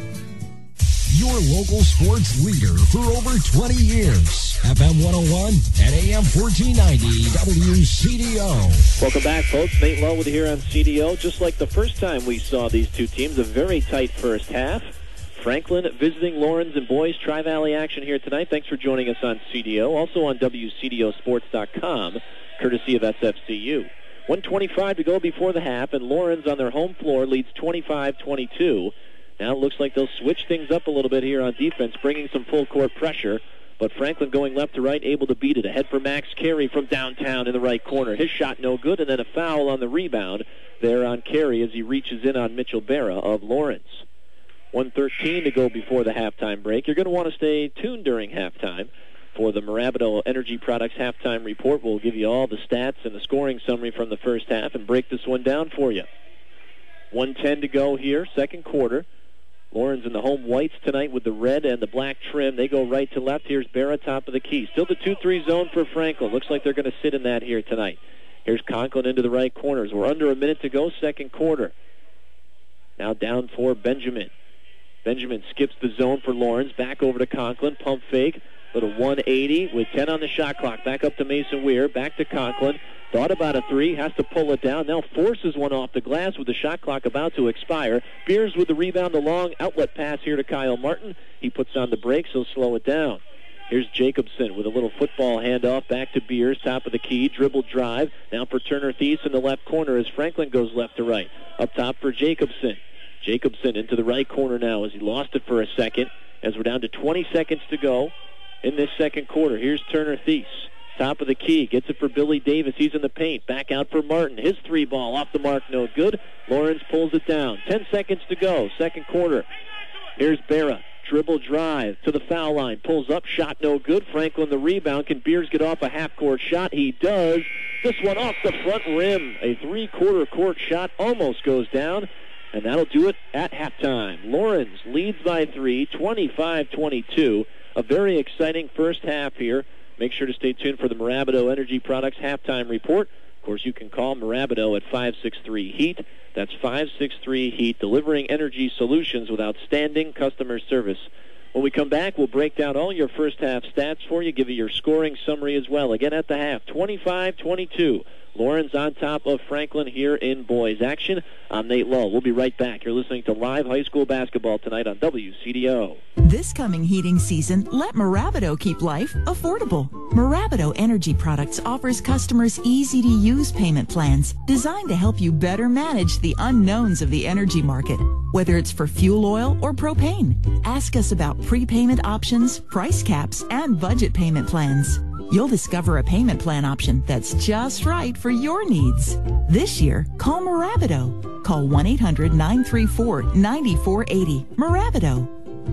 O: Your local sports leader for over twenty years. F M one oh one and A M fourteen ninety W C D O.
C: Welcome back, folks. Nate Lowe with you here on C D O. Just like the first time we saw these two teams, a very tight first half. Franklin visiting Lawrence and boys Tri-Valley action here tonight. Thanks for joining us on C D O. Also on W C D O sports dot com, courtesy of S F C U. one twenty-five to go before the half, and Lawrence on their home floor leads twenty-five twenty-two. Now it looks like they'll switch things up a little bit here on defense, bringing some full court pressure. But Franklin going left to right, able to beat it. Ahead for Max Carey from downtown in the right corner. His shot no good, and then a foul on the rebound there on Carey as he reaches in on Mitchell Berra of Lawrence. one thirteen to go before the halftime break. You're going to want to stay tuned during halftime for the Marabito Energy Products halftime report. We'll give you all the stats and the scoring summary from the first half and break this one down for you. one ten to go here, second quarter. Lawrence in the home whites tonight with the red and the black trim. They go right to left. Here's Berra, top of the key. Still the two three zone for Franklin. Looks like they're going to sit in that here tonight. Here's Conklin into the right corners. We're under a minute to go, second quarter. Now down for Benjamin. Benjamin skips the zone for Lawrence. Back over to Conklin. Pump fake. Little one eighty with ten on the shot clock. Back up to Mason Weir. Back to Conklin. Thought about a three, has to pull it down. Now forces one off the glass with the shot clock about to expire. Beers with the rebound, the long outlet pass here to Kyle Martin. He puts on the brakes, he'll slow it down. Here's Jacobson with a little football handoff back to Beers, top of the key, dribble drive. Now for Turner Thies in the left corner as Franklin goes left to right. Up top for Jacobson. Jacobson into the right corner now as he lost it for a second. As we're down to twenty seconds to go in this second quarter. Here's Turner Thies. Top of the key, gets it for Billy Davis. He's in the paint. Back out for Martin. His three ball off the mark, no good. Lawrence pulls it down. Ten seconds to go, second quarter. Here's Berra. Dribble drive to the foul line. Pulls up, shot no good. Franklin the rebound. Can Beers get off a half-court shot? He does. This one off the front rim. A three-quarter court shot almost goes down. And that'll do it at halftime. Lawrence leads by three, twenty-five twenty-two. A very exciting first half here. Make sure to stay tuned for the Marabito Energy Products halftime report. Of course, you can call Mirabito at five six three HEAT. That's five six three HEAT, delivering energy solutions with outstanding customer service. When we come back, we'll break down all your first half stats for you, give you your scoring summary as well. Again at the half, twenty-five twenty-two. Lawrence on top of Franklin here in boys action. I'm Nate Lowe. We'll be right back. You're listening to live high school basketball tonight on W C D O.
N: This coming heating season, let Mirabito keep life affordable. Mirabito Energy Products offers customers easy-to-use payment plans designed to help you better manage the unknowns of the energy market, whether it's for fuel oil or propane. Ask us about prepayment options, price caps, and budget payment plans. You'll discover a payment plan option that's just right for your needs. This year, call Mirabito. Call one eight hundred nine three four nine four eight zero. Mirabito.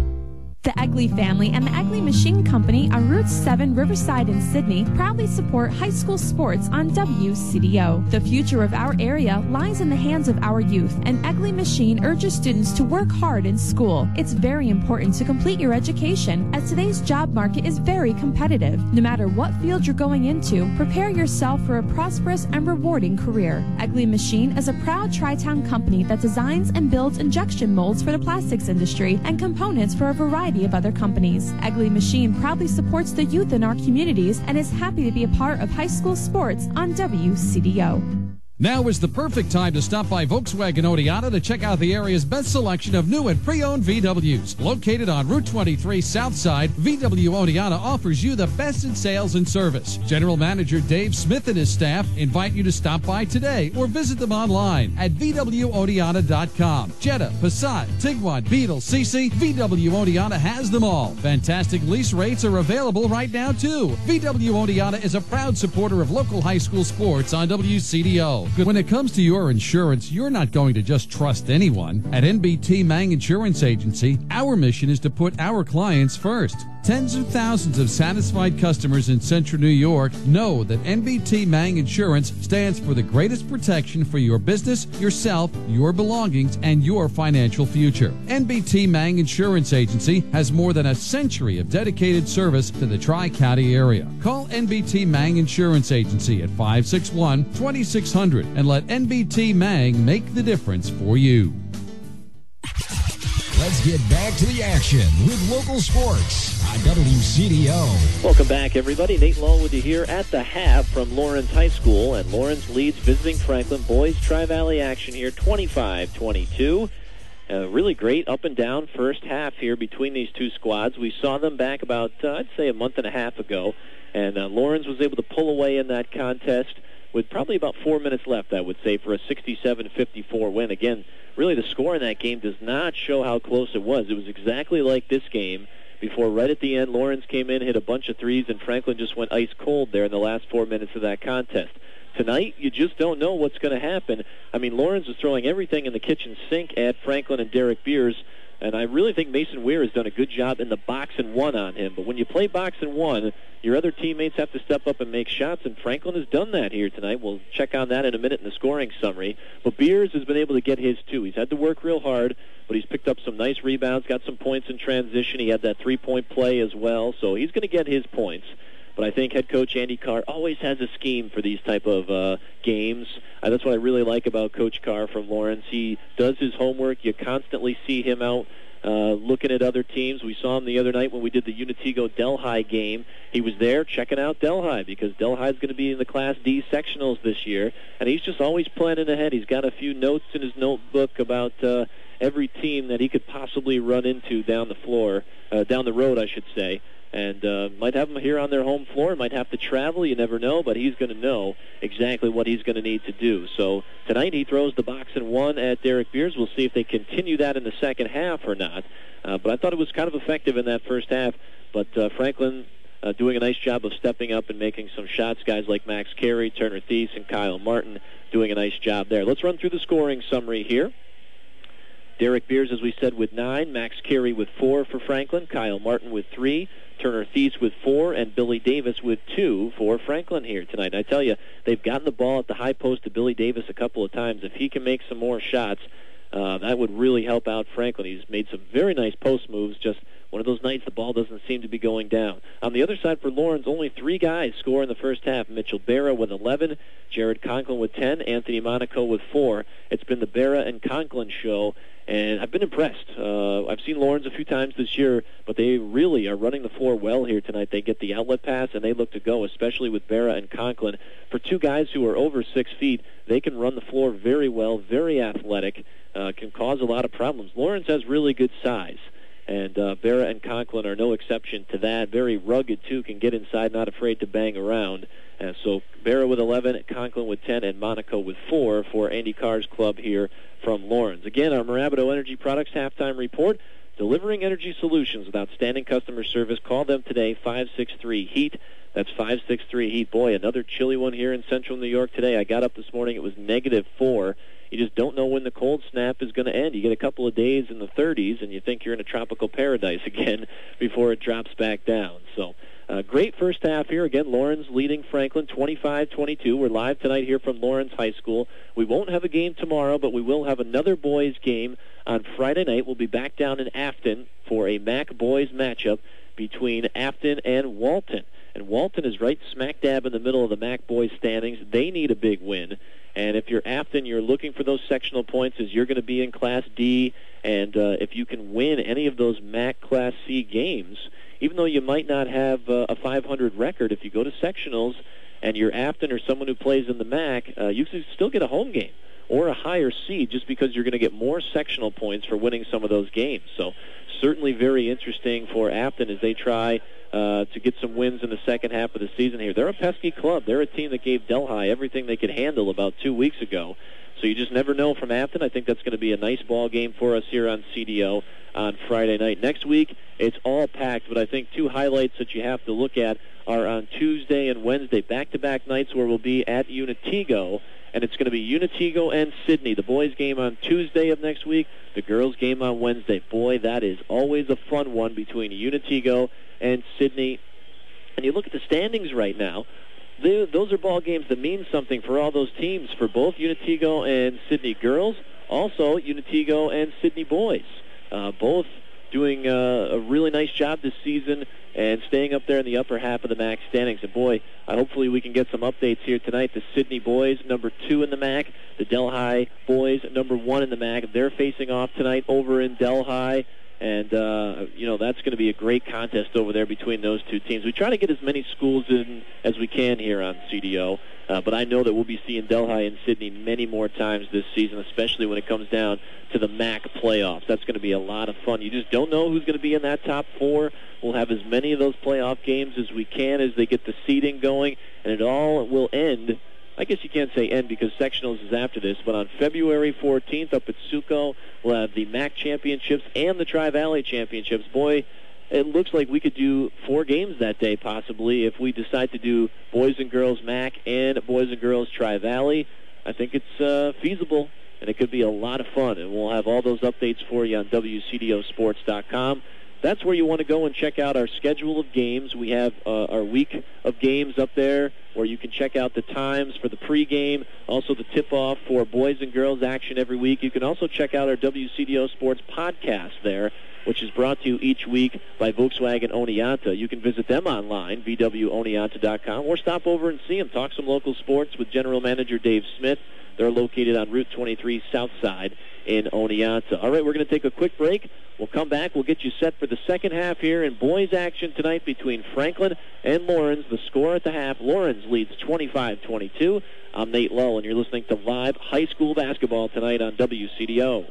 R: The Egley family and the Egley Machine Company on Route seven Riverside in Sydney proudly support high school sports on W C D O. The future of our area lies in the hands of our youth, and Egley Machine urges students to work hard in school. It's very important to complete your education, as today's job market is very competitive. No matter what field you're going into, prepare yourself for a prosperous and rewarding career. Egley Machine is a proud Tri-Town company that designs and builds injection molds for the plastics industry and components for a variety of other companies. Egley Machine proudly supports the youth in our communities and is happy to be a part of high school sports on W C D O.
S: Now is the perfect time to stop by Volkswagen Oneonta to check out the area's best selection of new and pre-owned V Ws. Located on Route twenty-three Southside, V W Oneonta offers you the best in sales and service. General Manager Dave Smith and his staff invite you to stop by today or visit them online at V W Oneonta dot com. Jetta, Passat, Tiguan, Beetle, C C, V W Oneonta has them all. Fantastic lease rates are available right now too. V W Oneonta is a proud supporter of local high school sports on W C D O. When it comes to your insurance, you're not going to just trust anyone. At N B T Mang Insurance Agency, our mission is to put our clients first. Tens of thousands of satisfied customers in Central New York know that N B T Mang Insurance stands for the greatest protection for your business, yourself, your belongings, and your financial future. N B T Mang Insurance Agency has more than a century of dedicated service to the Tri-County area. Call N B T Mang Insurance Agency at five six one, two six zero zero and let N B T Mang make the difference for you.
O: Let's get back to the action with local sports on W C D O.
C: Welcome back, everybody. Nate Lowe with you here at the half from Lawrence High School, and Lawrence leads visiting Franklin. Boys Tri-Valley action here, twenty-five twenty-two. A really great up and down first half here between these two squads. We saw them back about, uh, I'd say, a month and a half ago, and uh, Lawrence was able to pull away in that contest with probably about four minutes left, I would say, for a sixty-seven fifty-four win. Again, really the score in that game does not show how close it was. It was exactly like this game before right at the end Lawrence came in, hit a bunch of threes, and Franklin just went ice cold there in the last four minutes of that contest. Tonight, you just don't know what's going to happen. I mean, Lawrence is throwing everything in the kitchen sink at Franklin and Derek Beers, and I really think Mason Weir has done a good job in the box and one on him. But when you play box and one, your other teammates have to step up and make shots, and Franklin has done that here tonight. We'll check on that in a minute in the scoring summary. But Beers has been able to get his, too. He's had to work real hard, but he's picked up some nice rebounds, got some points in transition. He had that three-point play as well, so he's going to get his points. But I think head coach Andy Carr always has a scheme for these type of uh, games. Uh, that's what I really like about Coach Carr from Lawrence. He does his homework. You constantly see him out uh, looking at other teams. We saw him the other night when we did the Unitigo Delhi game. He was there checking out Delhi because Delhi is going to be in the Class D sectionals this year, and he's just always planning ahead. He's got a few notes in his notebook about uh, every team that he could possibly run into down the floor, uh, down the road, I should say. And uh, might have them here on their home floor, might have to travel, you never know, but he's going to know exactly what he's going to need to do. So tonight he throws the box and one at Derek Beers. We'll see if they continue that in the second half or not. Uh, but I thought it was kind of effective in that first half. But uh, Franklin uh, doing a nice job of stepping up and making some shots. Guys like Max Carey, Turner Thies, and Kyle Martin doing a nice job there. Let's run through the scoring summary here. Derek Beers, as we said, with nine. Max Carey with four for Franklin. Kyle Martin with three. Turner Thies with four, and Billy Davis with two for Franklin here tonight. And I tell you, they've gotten the ball at the high post to Billy Davis a couple of times. If he can make some more shots, uh, that would really help out Franklin. He's made some very nice post moves, just one of those nights the ball doesn't seem to be going down. On the other side for Lawrence, only three guys score in the first half. Mitchell Berra with eleven, Jared Conklin with ten, Anthony Monaco with four. It's been the Berra and Conklin show, and I've been impressed. Uh, I've seen Lawrence a few times this year, but they really are running the floor well here tonight. They get the outlet pass, and they look to go, especially with Berra and Conklin. For two guys who are over six feet, they can run the floor very well, very athletic, uh, can cause a lot of problems. Lawrence has really good size, and uh, Berra and Conklin are no exception to that. Very rugged, too, can get inside, not afraid to bang around. Uh, so Berra with eleven, Conklin with ten, and Monaco with four for Andy Carr's club here from Lawrence. Again, our Mirabito Energy Products halftime report, delivering energy solutions with outstanding customer service. Call them today, five six three HEAT. That's five six three HEAT. Boy, another chilly one here in central New York today. I got up this morning, it was negative four. You just don't know when the cold snap is going to end. You get a couple of days in the thirties, and you think you're in a tropical paradise again before it drops back down. So, uh, great first half here. Again, Lawrence leading Franklin twenty-five twenty-two. We're live tonight here from Lawrence High School. We won't have a game tomorrow, but we will have another boys game on Friday night. We'll be back down in Afton for a M A C boys matchup between Afton and Walton. And Walton is right smack dab in the middle of the M A C boys standings. They need a big win. And if you're Afton, you're looking for those sectional points as you're going to be in Class D. And uh, if you can win any of those M A C Class C games, even though you might not have uh, a five hundred record, if you go to sectionals and you're Afton or someone who plays in the M A C, uh, you can still get a home game or a higher seed just because you're going to get more sectional points for winning some of those games. So certainly very interesting for Afton as they try uh, to get some wins in the second half of the season here. They're a pesky club. They're a team that gave Delhi everything they could handle about two weeks ago. So you just never know from Afton. I think that's going to be a nice ball game for us here on C D O on Friday night. Next week, it's all packed, but I think two highlights that you have to look at are on Tuesday and Wednesday, back-to-back nights where we'll be at Unitigo, and it's going to be Unitigo and Sydney. The boys' game on Tuesday of next week, the girls' game on Wednesday. Boy, that is always a fun one between Unitigo and Sydney. And you look at the standings right now, they, those are ball games that mean something for all those teams, for both Unitigo and Sydney girls, also Unitigo and Sydney boys. Uh, both doing uh, a really nice job this season and staying up there in the upper half of the M A C standings. And boy, uh, hopefully we can get some updates here tonight. The Sydney boys, number two in the M A C. The Delhi boys, number one in the M A C. They're facing off tonight over in Delhi. And, uh, you know, that's going to be a great contest over there between those two teams. We try to get as many schools in as we can here on C D O. Uh, but I know that we'll be seeing Delhi and Sydney many more times this season, especially when it comes down to the M A C playoffs. That's going to be a lot of fun. You just don't know who's going to be in that top four. We'll have as many of those playoff games as we can as they get the seeding going, and it all will end. I guess you can't say end because sectionals is after this, but on February fourteenth up at Suco, we'll have the M A C championships and the Tri-Valley championships. Boy, it looks like we could do four games that day possibly if we decide to do boys and girls M A C and boys and girls Tri-Valley. I think it's uh, feasible, and it could be a lot of fun, and we'll have all those updates for you on W C D O sports dot com. That's where you want to go and check out our schedule of games. We have uh, our week of games up there where you can check out the times for the pregame, also the tip-off for boys and girls action every week. You can also check out our W C D O Sports podcast there, which is brought to you each week by Volkswagen Oneonta. You can visit them online, v w oneonta dot com, or stop over and see them. Talk some local sports with General Manager Dave Smith. They're located on Route twenty-three South Side in Oneonta. All right, we're going to take a quick break. We'll come back. We'll get you set for the second half here in boys action tonight between Franklin and Lawrence. The score at the half, Lawrence leads twenty-five twenty-two. I'm Nate Lowe, and you're listening to live high school basketball tonight on W C D O.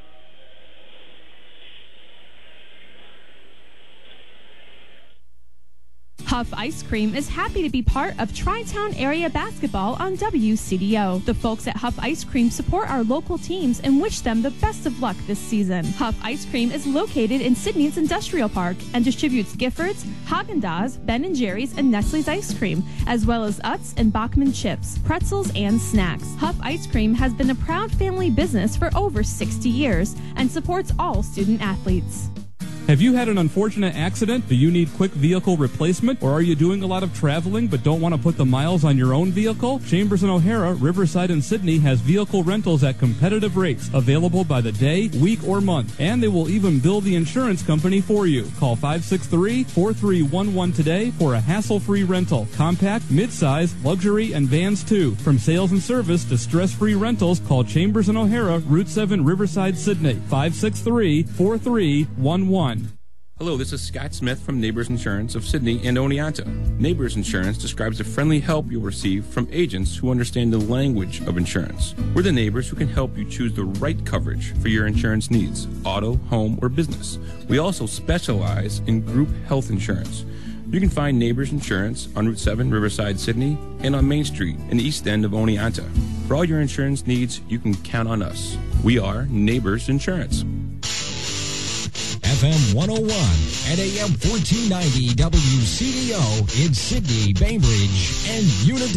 R: Huff Ice Cream is happy to be part of Tri-Town area basketball on W C D O. The folks at Huff Ice Cream support our local teams and wish them the best of luck this season. Huff Ice Cream is located in Sydney's Industrial Park and distributes Giffords, Haagen-Dazs, Ben and Jerry's, and Nestle's ice cream, as well as Utz and Bachman chips, pretzels, and snacks. Huff Ice Cream has been a proud family business for over sixty years and supports all student athletes.
D: Have you had an unfortunate accident? Do you need quick vehicle replacement? Or are you doing a lot of traveling but don't want to put the miles on your own vehicle? Chambers and O'Hara, Riverside, and Sydney has vehicle rentals at competitive rates, available by the day, week, or month. And they will even bill the insurance company for you. Call five six three, four three one one today for a hassle-free rental. Compact, midsize, luxury, and vans too. From sales and service to stress-free rentals, call Chambers and O'Hara, Route seven, Riverside, Sydney. five six three, four three one one.
T: Hello, this is Scott Smith from Neighbors Insurance of Sydney and Oneonta. Neighbors Insurance describes the friendly help you'll receive from agents who understand the language of insurance. We're the neighbors who can help you choose the right coverage for your insurance needs, auto, home, or business. We also specialize in group health insurance. You can find Neighbors Insurance on Route seven, Riverside, Sydney, and on Main Street in the east end of Oneonta. For all your insurance needs, you can count on us. We are Neighbors Insurance.
O: F M one oh one and A M fourteen ninety W C D O in Sydney, Bainbridge, and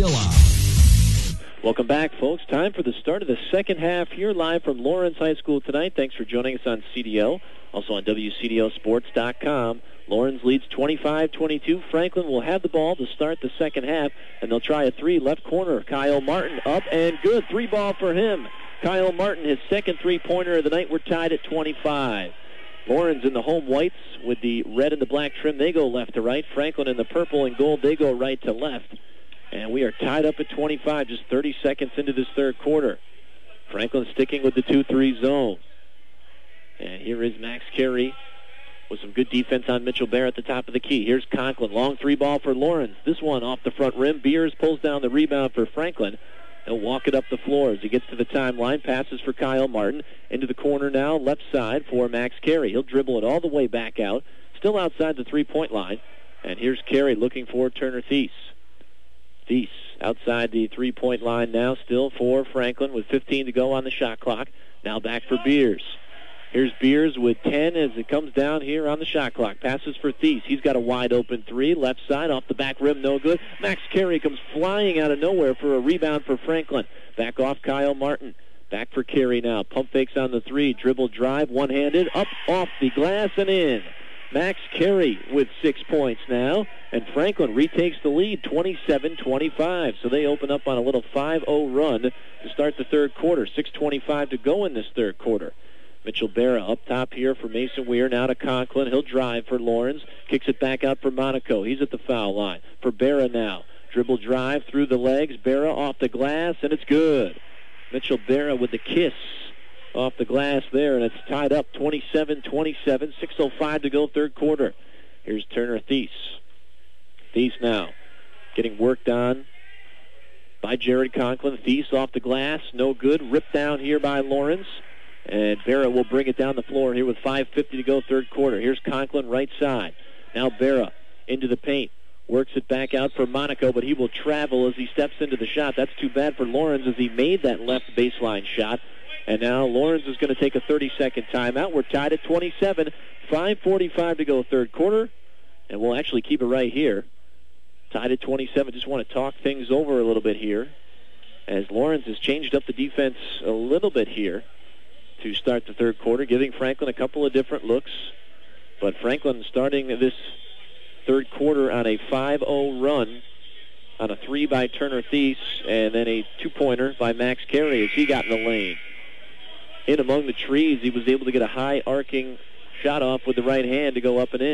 O: Unadilla.
C: Welcome back, folks. Time for the start of the second half here live from Lawrence High School tonight. Thanks for joining us on C D O, also on W C D O sports dot com. Lawrence leads twenty-five twenty-two. Franklin will have the ball to start the second half, and they'll try a three left corner. Kyle Martin up and good. Three ball for him. Kyle Martin, his second three-pointer of the night. We're tied at twenty-five. Lawrence in the home whites with the red and the black trim. They go left to right. Franklin in the purple and gold. They go right to left. And we are tied up at twenty-five, just thirty seconds into this third quarter. Franklin sticking with the two three zone. And here is Max Carey with some good defense on Mitchell Bear at the top of the key. Here's Conklin. Long three ball for Lawrence. This one off the front rim. Beers pulls down the rebound for Franklin. He'll walk it up the floor as he gets to the timeline. Passes for Kyle Martin. Into the corner now, left side for Max Carey. He'll dribble it all the way back out. Still outside the three-point line. And here's Carey looking for Turner Thies. Thies outside the three-point line now, still for Franklin with fifteen to go on the shot clock. Now back for Beers. Here's Beers with ten as it comes down here on the shot clock. Passes for Thies. He's got a wide-open three. Left side, off the back rim, no good. Max Carey comes flying out of nowhere for a rebound for Franklin. Back off Kyle Martin. Back for Carey now. Pump fakes on the three. Dribble drive, one-handed. Up off the glass and in. Max Carey with six points now. And Franklin retakes the lead, twenty-seven twenty-five. So they open up on a little five oh run to start the third quarter. six twenty-five to go in this third quarter. Mitchell Berra up top here for Mason Weir. Now to Conklin. He'll drive for Lawrence. Kicks it back out for Monaco. He's at the foul line. For Berra now. Dribble drive through the legs. Berra off the glass, and it's good. Mitchell Berra with the kiss off the glass there, and it's tied up twenty-seven twenty-seven. six oh five to go third quarter. Here's Turner Thies. Thies now getting worked on by Jared Conklin. Thies off the glass. No good. Ripped down here by Lawrence. And Berra will bring it down the floor here with five fifty to go third quarter. Here's Conklin right side. Now Berra into the paint. Works it back out for Monaco, but he will travel as he steps into the shot. That's too bad for Lawrence as he made that left baseline shot. And now Lawrence is going to take a thirty-second timeout. We're tied at twenty-seven. five forty-five to go third quarter. And we'll actually keep it right here. Tied at twenty-seven. Just want to talk things over a little bit here as Lawrence has changed up the defense a little bit here to start the third quarter, giving Franklin a couple of different looks. But Franklin starting this third quarter on a five oh run on a three by Turner Thies, and then a two-pointer by Max Carey as he got in the lane. In among the trees, he was able to get a high arcing shot off with the right hand to go up and in.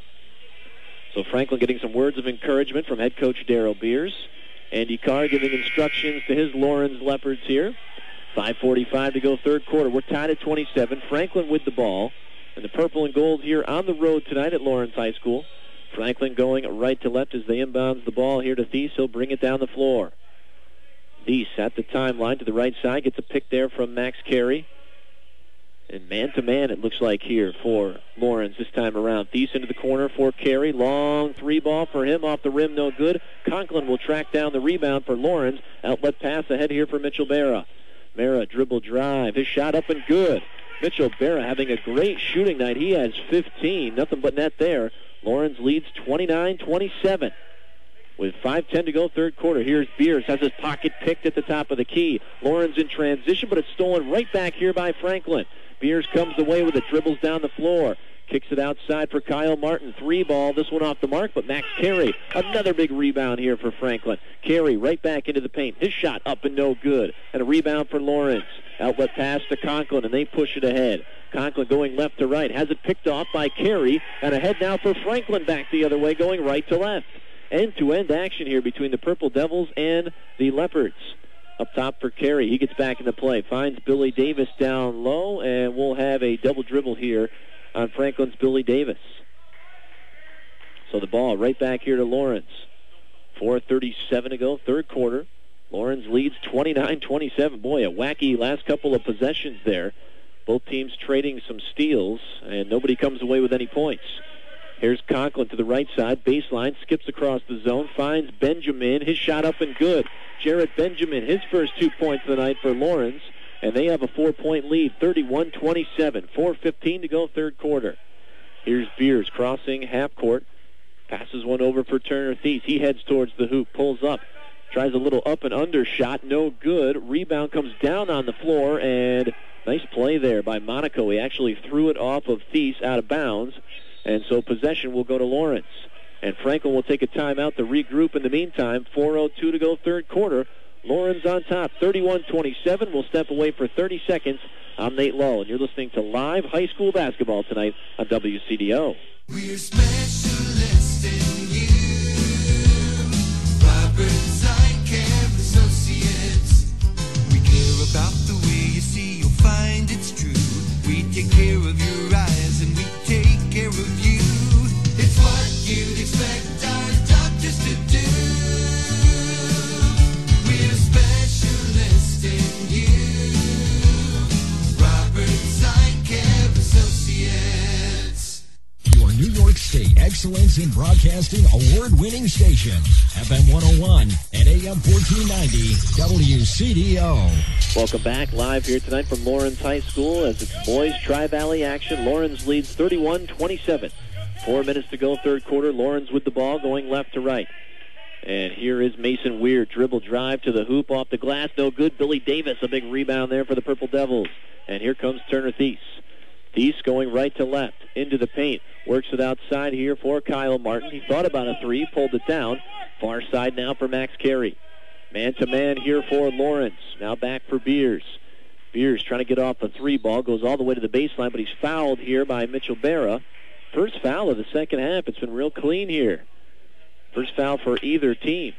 C: So Franklin getting some words of encouragement from head coach Darrell Beers. Andy Carr giving instructions to his Lawrence Leopards here. five forty-five to go third quarter. We're tied at twenty-seven. Franklin with the ball. And the purple and gold here on the road tonight at Lawrence High School. Franklin going right to left as they inbounds the ball here to Thies. He'll bring it down the floor. Thies at the timeline to the right side. Gets a pick there from Max Carey. And man-to-man it looks like here for Lawrence this time around. Thies into the corner for Carey. Long three ball for him off the rim, no good. Conklin will track down the rebound for Lawrence. Outlet pass ahead here for Mitchell Berra. Berra dribble drive. His shot up and good. Mitchell Berra having a great shooting night. He has fifteen. Nothing but net there. Lawrence leads twenty-nine twenty-seven. With five ten to go third quarter. Here's Beers. Has his pocket picked at the top of the key. Lawrence in transition, but it's stolen right back here by Franklin. Beers comes away with it. Dribbles down the floor. kicks it outside for Kyle Martin. Three ball, this one off the mark, but Max Carey, another big rebound here for Franklin. Carey right back into the paint. His shot up and no good. And a rebound for Lawrence. Outlet pass to Conklin, and they push it ahead. Conklin going left to right. Has it picked off by Carey, and ahead now for Franklin back the other way, going right to left. End-to-end action here between the Purple Devils and the Leopards. Up top for Carey. He gets back into play. Finds Billy Davis down low, and we'll have a double dribble here on Franklin's Billy Davis. So the ball right back here to Lawrence. four thirty-seven to go, third quarter. Lawrence leads twenty-nine twenty-seven. Boy, a wacky last couple of possessions there. Both teams trading some steals, and nobody comes away with any points. Here's Conklin to the right side, baseline, skips across the zone, finds Benjamin, his shot up and good. Jarrett Benjamin, his first two points of the night for Lawrence, and they have a four-point lead, thirty-one twenty-seven, four fifteen to go, third quarter. Here's Beers crossing half court, passes one over for Turner Thies. He heads towards the hoop, pulls up, tries a little up and under shot, no good. Rebound comes down on the floor, and nice play there by Monaco. He actually threw it off of Thies out of bounds. And so possession will go to Lawrence. And Franklin will take a timeout to regroup in the meantime. four oh two to go, third quarter. Lawrence on top, thirty-one twenty-seven. We'll step away for thirty seconds. I'm Nate Lull, and you're listening to live high school basketball tonight on W C D O.
U: We're specialists in you. Roberts Eye Care Associates. We care about the way you see, you'll find it's true. We take care of your eyes and we take care of you. It's what you'd expect our doctors to do. We're specialists in you. Roberts Eye Care Associates.
O: Your New York State Excellence in Broadcasting award-winning station. F M one oh one and A M fourteen ninety W C D O.
C: Welcome back, live here tonight from Lawrence High School as it's boys Tri-Valley action. Lawrence leads thirty-one twenty-seven. Four minutes to go, third quarter. Lawrence with the ball going left to right. And here is Mason Weir. Dribble drive to the hoop off the glass. No good. Billy Davis, a big rebound there for the Purple Devils. And here comes Turner Thies. Thies going right to left into the paint. Works it outside here for Kyle Martin. He thought about a three, pulled it down. Far side now for Max Carey. Man-to-man here for Lawrence. Now back for Beers. Beers trying to get off the three ball. Goes all the way to the baseline, but he's fouled here by Mitchell Berra. First foul of the second half. It's been real clean here. First foul for either team.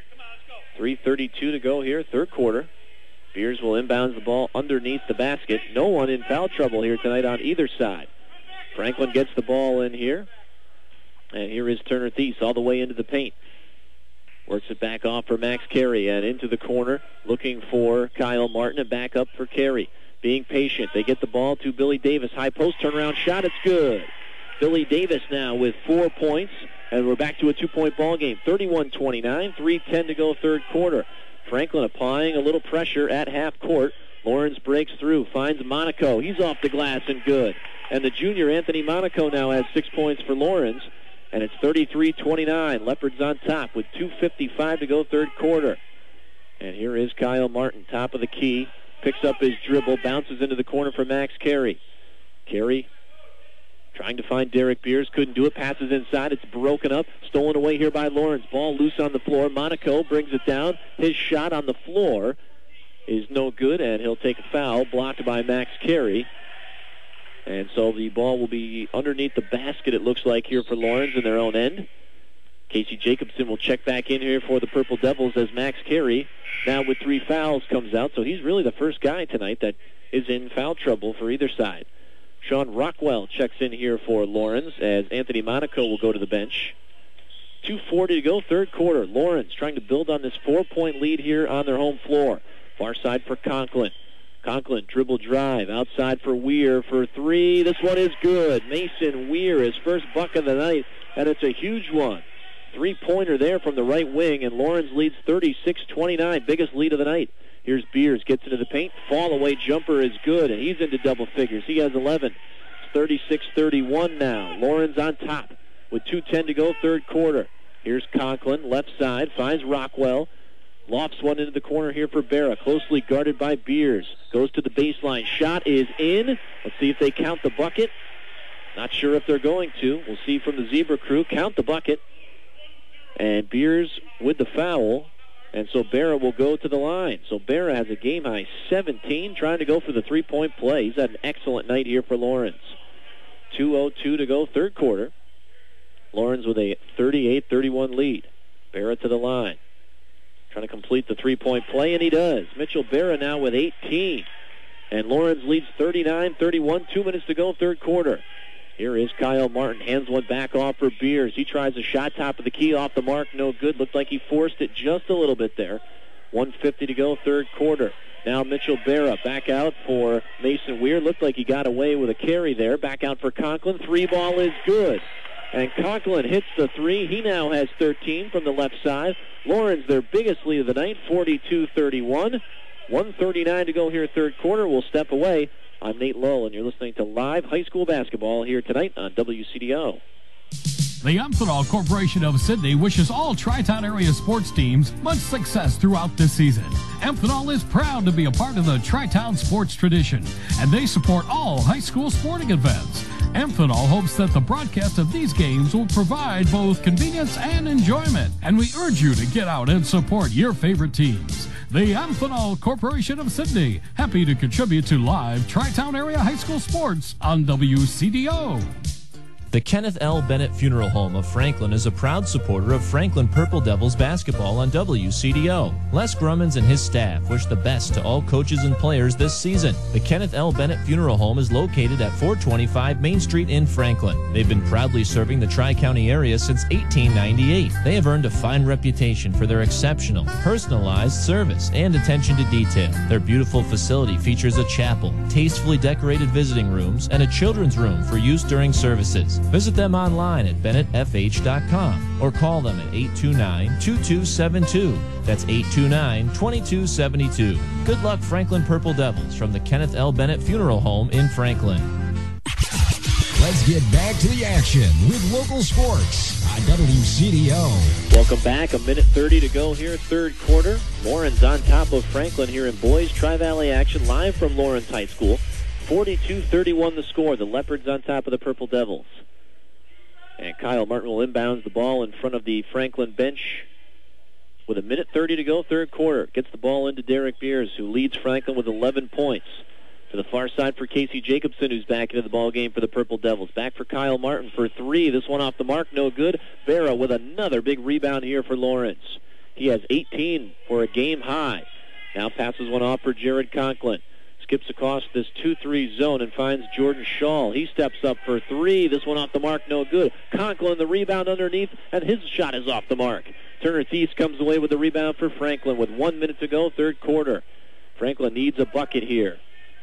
C: three thirty-two to go here, third quarter. Beers will inbound the ball underneath the basket. No one in foul trouble here tonight on either side. Franklin gets the ball in here. And here is Turner Thies all the way into the paint. Works it back off for Max Carey and into the corner, looking for Kyle Martin and back up for Carey. Being patient, they get the ball to Billy Davis. High post turnaround shot, it's good. Billy Davis now with four points, and we're back to a two-point ball game. thirty-one twenty-nine, three ten to go, third quarter. Franklin applying a little pressure at half court. Lawrence breaks through, finds Monaco. He's off the glass and good. And the junior Anthony Monaco now has six points for Lawrence. And it's thirty-three twenty-nine. Leopards on top with two fifty-five to go, third quarter. And here is Kyle Martin, top of the key. Picks up his dribble, bounces into the corner for Max Carey. Carey trying to find Derek Beers, couldn't do it, passes inside, it's broken up, stolen away here by Lawrence. Ball loose on the floor, Monaco brings it down. His shot on the floor is no good, and he'll take a foul, blocked by Max Carey. And so the ball will be underneath the basket, it looks like, here for Lawrence in their own end. Casey Jacobson will check back in here for the Purple Devils as Max Carey, now with three fouls, comes out. So he's really the first guy tonight that is in foul trouble for either side. Sean Rockwell checks in here for Lawrence as Anthony Monaco will go to the bench. two forty to go, third quarter. Lawrence trying to build on this four-point lead here on their home floor. Far side for Conklin. Conklin, dribble drive, outside for Weir for three. This one is good. Mason Weir, his first bucket of the night, and it's a huge one. Three-pointer there from the right wing, and Lawrence leads thirty-six twenty-nine, biggest lead of the night. Here's Beers, gets into the paint. Fall-away jumper is good, and he's into double figures. He has eleven. It's thirty-six thirty-one now. Lawrence on top with two ten to go, third quarter. Here's Conklin, left side, finds Rockwell. Lofts one into the corner here for Berra, closely guarded by Beers. Goes to the baseline. Shot is in. Let's see if they count the bucket. Not sure if they're going to. We'll see from the Zebra crew. Count the bucket. And Beers with the foul. And so Barra will go to the line. So Barra has a game-high seventeen, trying to go for the three-point play. He's had an excellent night here for Lawrence. two oh two to go, third quarter. Lawrence with a thirty-eight thirty-one lead. Barra to the line. Trying to complete the three-point play, and he does. Mitchell Barra now with eighteen. And Lawrence leads thirty-nine thirty-one, two minutes to go, third quarter. Here is Kyle Martin, hands one back off for Beers. He tries a shot, top of the key, off the mark, no good. Looked like he forced it just a little bit there. one fifty to go, third quarter. Now Mitchell Barra back out for Mason Weir. Looked like he got away with a carry there. Back out for Conklin. Three ball is good. And Conklin hits the three. He now has thirteen from the left side. Lawrence, their biggest lead of the night, forty-two thirty-one. one thirty-nine to go here, third quarter. We'll step away. I'm Nate Lowe, and you're listening to live high school basketball here tonight on W C D O.
B: The Amphenol Corporation of Sydney wishes all Tri-Town area sports teams much success throughout this season. Amphenol is proud to be a part of the Tri-Town sports tradition, and they support all high school sporting events. Amphenol hopes that the broadcast of these games will provide both convenience and enjoyment, and we urge you to get out and support your favorite teams. The Amphenol Corporation of Sydney, happy to contribute to live Tri-Town area high school sports on W C D O.
P: The Kenneth L. Bennett Funeral Home of Franklin is a proud supporter of Franklin Purple Devils basketball on W C D O. Les Grummins and his staff wish the best to all coaches and players this season. The Kenneth L. Bennett Funeral Home is located at four twenty-five Main Street in Franklin. They've been proudly serving the Tri-County area since eighteen ninety-eight. They have earned a fine reputation for their exceptional, personalized service and attention to detail. Their beautiful facility features a chapel, tastefully decorated visiting rooms, and a children's room for use during services. Visit them online at bennett f h dot com or call them at eight two nine, two two seven two. That's eight two nine, two two seven two. Good luck, Franklin Purple Devils, from the Kenneth L. Bennett Funeral Home in Franklin.
O: Let's get back to the action with local sports on W C D O.
C: Welcome back. A minute thirty to go here, third quarter. Lawrence on top of Franklin here in boys Tri-Valley action, live from Lawrence High School. forty-two thirty-one the score. The Leopards on top of the Purple Devils. And Kyle Martin will inbounds the ball in front of the Franklin bench with a minute thirty to go, third quarter. Gets the ball into Derek Beers, who leads Franklin with eleven points. To the far side for Casey Jacobson, who's back into the ball game for the Purple Devils. Back for Kyle Martin for three. This one off the mark, no good. Barra with another big rebound here for Lawrence. He has eighteen for a game high. Now passes one off for Jared Conklin. Skips across this two three zone and finds Jordan Shaw. He steps up for three. This one off the mark, no good. Conklin the rebound underneath, and his shot is off the mark. Turner Thies comes away with the rebound for Franklin with one minute to go, third quarter. Franklin needs a bucket here.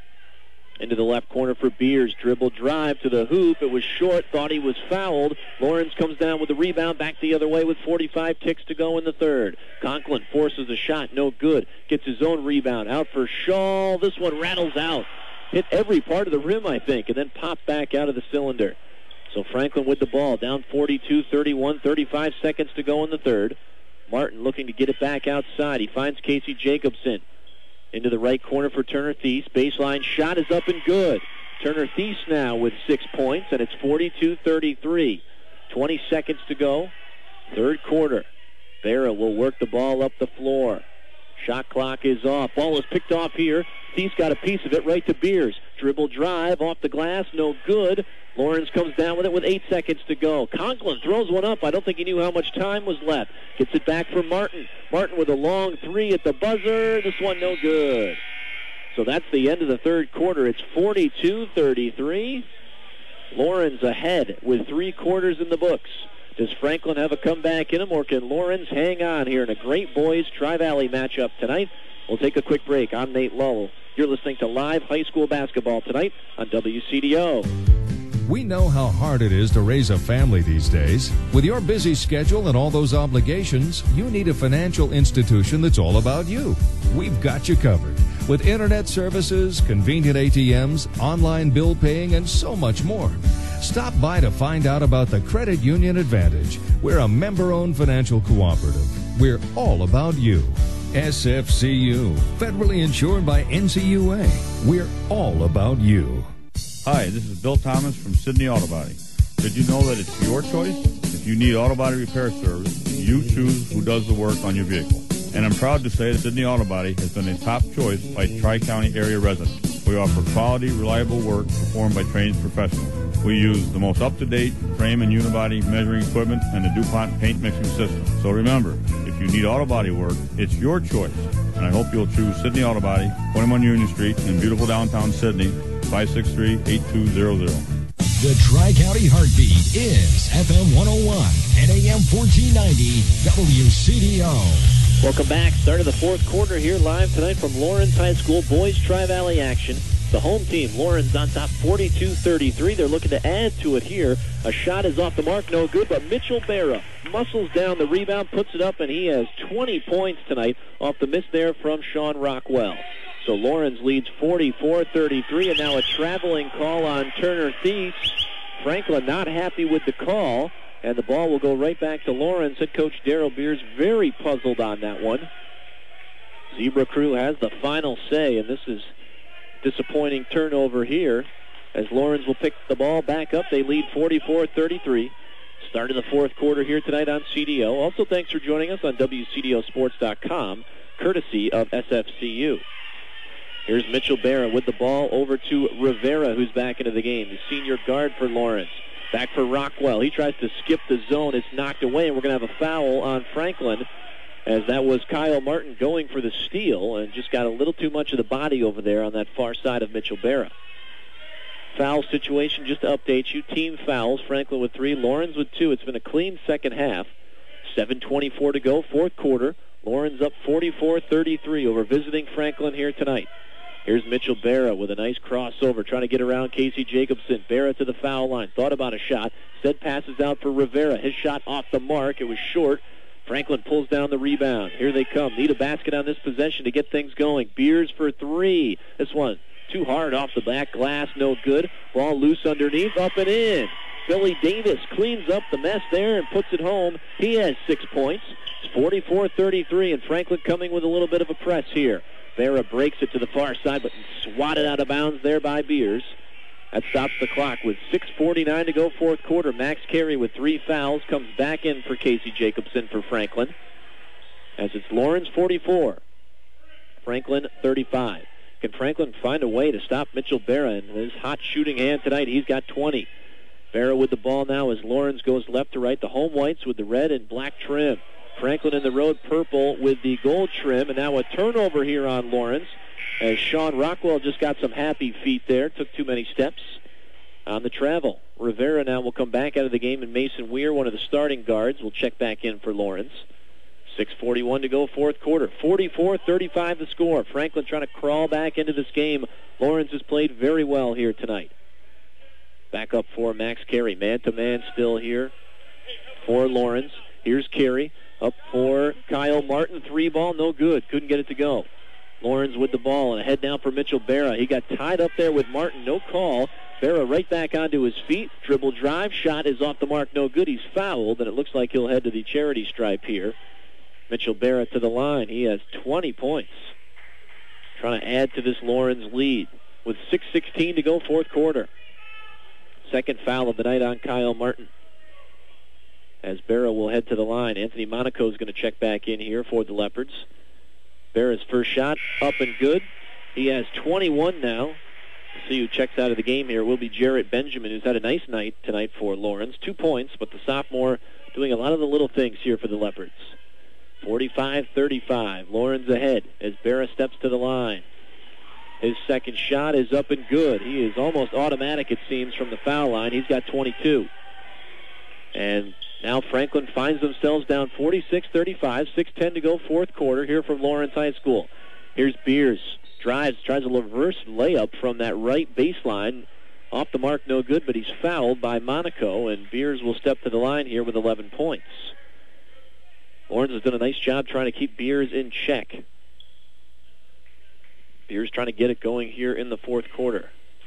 C: Into the left corner for Beers. Dribble drive to the hoop. It was short. Thought he was fouled. Lawrence comes down with the rebound. Back the other way with forty-five ticks to go in the third. Conklin forces a shot. No good. Gets his own rebound. Out for Shaw. This one rattles out. Hit every part of the rim, I think, and then popped back out of the cylinder. So Franklin with the ball. Down forty-two thirty-one. thirty-five seconds to go in the third. Martin looking to get it back outside. He finds Casey Jacobson. Into the right corner for Turner Thies. Baseline shot is up and good. Turner Thies now with six points, and it's forty-two thirty-three. twenty seconds to go. Third quarter. Barra will work the ball up the floor. Shot clock is off. Ball is picked off here. Thies got a piece of it right to Beers. Dribble drive off the glass. No good. Lawrence comes down with it with eight seconds to go. Conklin throws one up. I don't think he knew how much time was left. Gets it back for Martin. Martin with a long three at the buzzer. This one no good. So that's the end of the third quarter. It's forty-two thirty-three. Lawrence ahead with three quarters in the books. Does Franklin have a comeback in him, or can Lawrence hang on here in a great boys Tri-Valley matchup tonight? We'll take a quick break. I'm Nate Lowell. You're listening to live high school basketball tonight on W C D O.
A: We know how hard it is to raise a family these days. With your busy schedule and all those obligations, you need a financial institution that's all about you. We've got you covered. With internet services, convenient A T Ms, online bill paying, and so much more. Stop by to find out about the Credit Union Advantage. We're a member-owned financial cooperative. We're all about you. S F C U, federally insured by N C U A. We're all about you.
E: Hi, this is Bill Thomas from Sydney Auto Body. Did you know that it's your choice? If you need auto body repair service, you choose who does the work on your vehicle. And I'm proud to say that Sydney Auto Body has been a top choice by Tri-County area residents. We offer quality, reliable work performed by trained professionals. We use the most up-to-date frame and unibody measuring equipment and the DuPont paint mixing system. So remember, if you need auto body work, it's your choice. And I hope you'll choose Sydney Auto Body, twenty-one Union Street in beautiful downtown Sydney, five six three, eight two zero zero.
O: The Tri-County Heartbeat is F M one oh one and A M fourteen ninety W C D O.
C: Welcome back. Start of the fourth quarter here live tonight from Lawrence High School. Boys Tri-Valley action. The home team, Lawrence, on top forty-two thirty-three. They're looking to add to it here. A shot is off the mark, no good, but Mitchell Barra muscles down the rebound, puts it up, and he has twenty points tonight off the miss there from Sean Rockwell. So Lawrence leads forty-four thirty-three, and now a traveling call on Turner Thies. Franklin not happy with the call, and the ball will go right back to Lawrence. Head coach Darrell Beers very puzzled on that one. Zebra Crew has the final say, and this is disappointing turnover here as Lawrence will pick the ball back up. They lead forty-four thirty-three. Start of the fourth quarter here tonight on C D O. Also, thanks for joining us on W C D O Sports dot com, courtesy of S F C U. Here's Mitchell Barra with the ball over to Rivera, who's back into the game, the senior guard for Lawrence. Back for Rockwell. He tries to skip the zone. It's knocked away, and we're going to have a foul on Franklin, as that was Kyle Martin going for the steal and just got a little too much of the body over there on that far side of Mitchell Barra. Foul situation, just to update you. Team fouls, Franklin with three, Lawrence with two. It's been a clean second half. seven twenty-four to go, fourth quarter. Lawrence up forty-four thirty-three over visiting Franklin here tonight. Here's Mitchell Barra with a nice crossover, trying to get around Casey Jacobson. Barra to the foul line, thought about a shot. Instead passes out for Rivera. His shot off the mark. It was short. Franklin pulls down the rebound. Here they come. Need a basket on this possession to get things going. Beers for three. This one too hard off the back glass. No good. Ball loose underneath. Up and in. Billy Davis cleans up the mess there and puts it home. He has six points. It's forty-four thirty-three, and Franklin coming with a little bit of a press here. Barra breaks it to the far side, but swatted out of bounds there by Beers. That stops the clock with six forty-nine to go, fourth quarter. Max Carey with three fouls comes back in for Casey Jacobson for Franklin. As it's Lawrence forty-four, Franklin thirty-five. Can Franklin find a way to stop Mitchell Barra in his hot shooting hand tonight? He's got twenty. Barra with the ball now as Lawrence goes left to right. The home whites with the red and black trim. Franklin in the road purple with the gold trim, and now a turnover here on Lawrence as Sean Rockwell just got some happy feet there, took too many steps on the travel. Rivera now will come back out of the game, and Mason Weir, one of the starting guards, will check back in for Lawrence. six forty-one to go, fourth quarter. forty-four thirty-five the score. Franklin trying to crawl back into this game. Lawrence has played very well here tonight. Back up for Max Carey. Man-to-man still here for Lawrence. Here's Carey. Up for Kyle Martin. Three ball, no good. Couldn't get it to go. Lawrence with the ball and a head down for Mitchell Barra. He got tied up there with Martin. No call. Barra right back onto his feet. Dribble drive. Shot is off the mark. No good. He's fouled, and it looks like he'll head to the charity stripe here. Mitchell Barra to the line. He has twenty points. Trying to add to this Lawrence lead with six sixteen to go, fourth quarter. Second foul of the night on Kyle Martin. As Barra will head to the line. Anthony Monaco is going to check back in here for the Leopards. Barra's first shot up and good. He has twenty-one now. We'll see who checks out of the game here. It will be Jarrett Benjamin, who's had a nice night tonight for Lawrence. Two points, but the sophomore doing a lot of the little things here for the Leopards. forty-five thirty-five. Lawrence ahead as Barra steps to the line. His second shot is up and good. He is almost automatic, it seems, from the foul line. He's got twenty-two. And now Franklin finds themselves down forty-six thirty-five, six ten to go, fourth quarter here from Lawrence High School. Here's Beers. Drives, tries a reverse layup from that right baseline. Off the mark, no good, but he's fouled by Monaco, and Beers will step to the line here with eleven points. Lawrence has done a nice job trying to keep Beers in check. Beers trying to get it going here in the fourth quarter.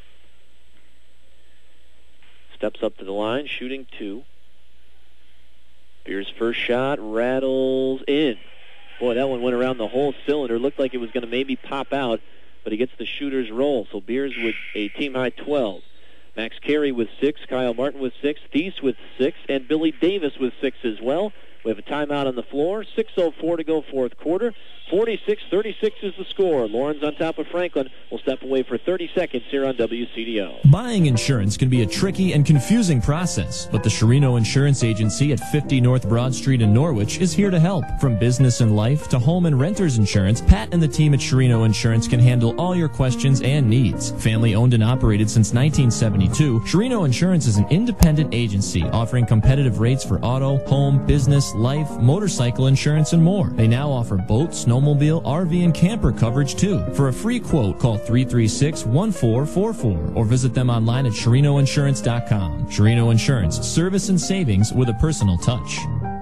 C: Steps up to the line, shooting two. Beers' first shot rattles in. Boy, that one went around the whole cylinder. Looked like it was going to maybe pop out, but he gets the shooter's roll. So Beers with a team-high twelve. Max Carey with six, Kyle Martin with six, Thies with six, and Billy Davis with six as well. We have a timeout on the floor. six oh four to go fourth quarter. forty-six thirty-six is the score. Lawrence on top of Franklin. We'll step away for thirty seconds here on W C D O.
P: Buying insurance can be a tricky and confusing process, but the Sherino Insurance Agency at fifty North Broad Street in Norwich is here to help. From business and life to home and renter's insurance, Pat and the team at Sherino Insurance can handle all your questions and needs. Family owned and operated since nineteen seventy-two, Sherino Insurance is an independent agency offering competitive rates for auto, home, business, life, motorcycle insurance, and more. They now offer boat, snowmobile, R V, and camper coverage too. For a free quote, call three three six, one four four four or visit them online at Sherino Insurance dot com. Sherino Insurance, service and savings with a personal touch.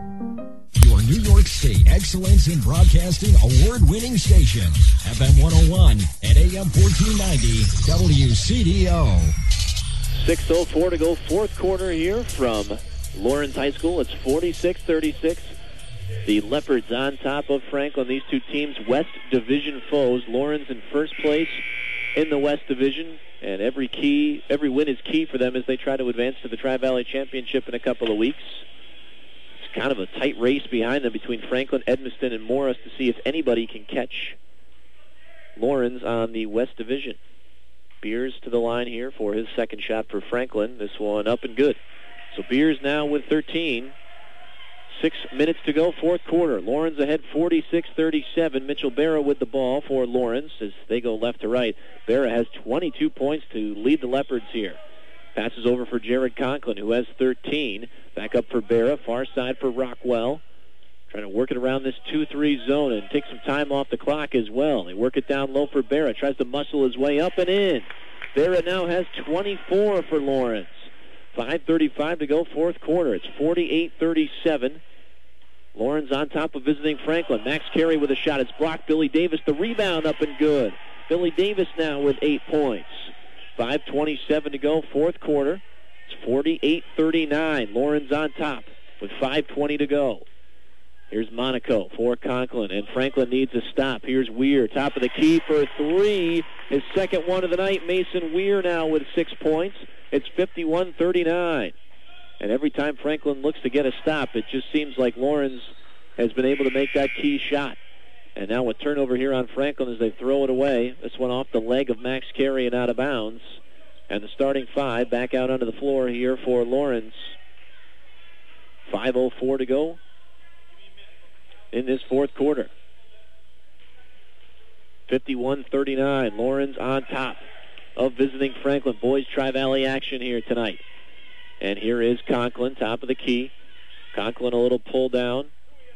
O: Your New York State Excellence in Broadcasting award-winning station, F M one oh one and A M fourteen ninety W C D O.
C: six oh four to go fourth quarter here from Lawrence High School. It's forty-six thirty-six. The Leopards on top of Franklin. These two teams, West Division foes. Lawrence in first place in the West Division, and every key, every win is key for them as they try to advance to the Tri-Valley Championship in a couple of weeks. It's kind of a tight race behind them between Franklin, Edmiston, and Morris to see if anybody can catch Lawrence on the West Division. Beers to the line here for his second shot for Franklin. This one up and good. So Beers now with thirteen. Six minutes to go, fourth quarter. Lawrence ahead forty-six thirty-seven. Mitchell Barra with the ball for Lawrence as they go left to right. Barra has twenty-two points to lead the Leopards here. Passes over for Jared Conklin, who has thirteen. Back up for Barra, far side for Rockwell. Trying to work it around this two three zone and take some time off the clock as well. They work it down low for Barra. Tries to muscle his way up and in. Barra now has twenty-four for Lawrence. five thirty-five to go, fourth quarter. It's forty-eight thirty-seven. Lawrence on top of visiting Franklin. Max Carey with a shot. It's blocked. Billy Davis, the rebound up and good. Billy Davis now with eight points. five twenty-seven to go, fourth quarter. It's forty-eight thirty-nine. Lawrence on top with five twenty to go. Here's Monaco for Conklin, and Franklin needs a stop. Here's Weir, top of the key for three. His second one of the night. Mason Weir now with six points. It's fifty-one thirty-nine. And every time Franklin looks to get a stop, it just seems like Lawrence has been able to make that key shot. And now a turnover here on Franklin as they throw it away. This one off the leg of Max Carey and out of bounds. And the starting five back out onto the floor here for Lawrence. five oh four to go in this fourth quarter. fifty-one thirty-nine. Lawrence on top of visiting Franklin. Boys Tri-Valley action here tonight. And here is Conklin, top of the key. Conklin a little pull down.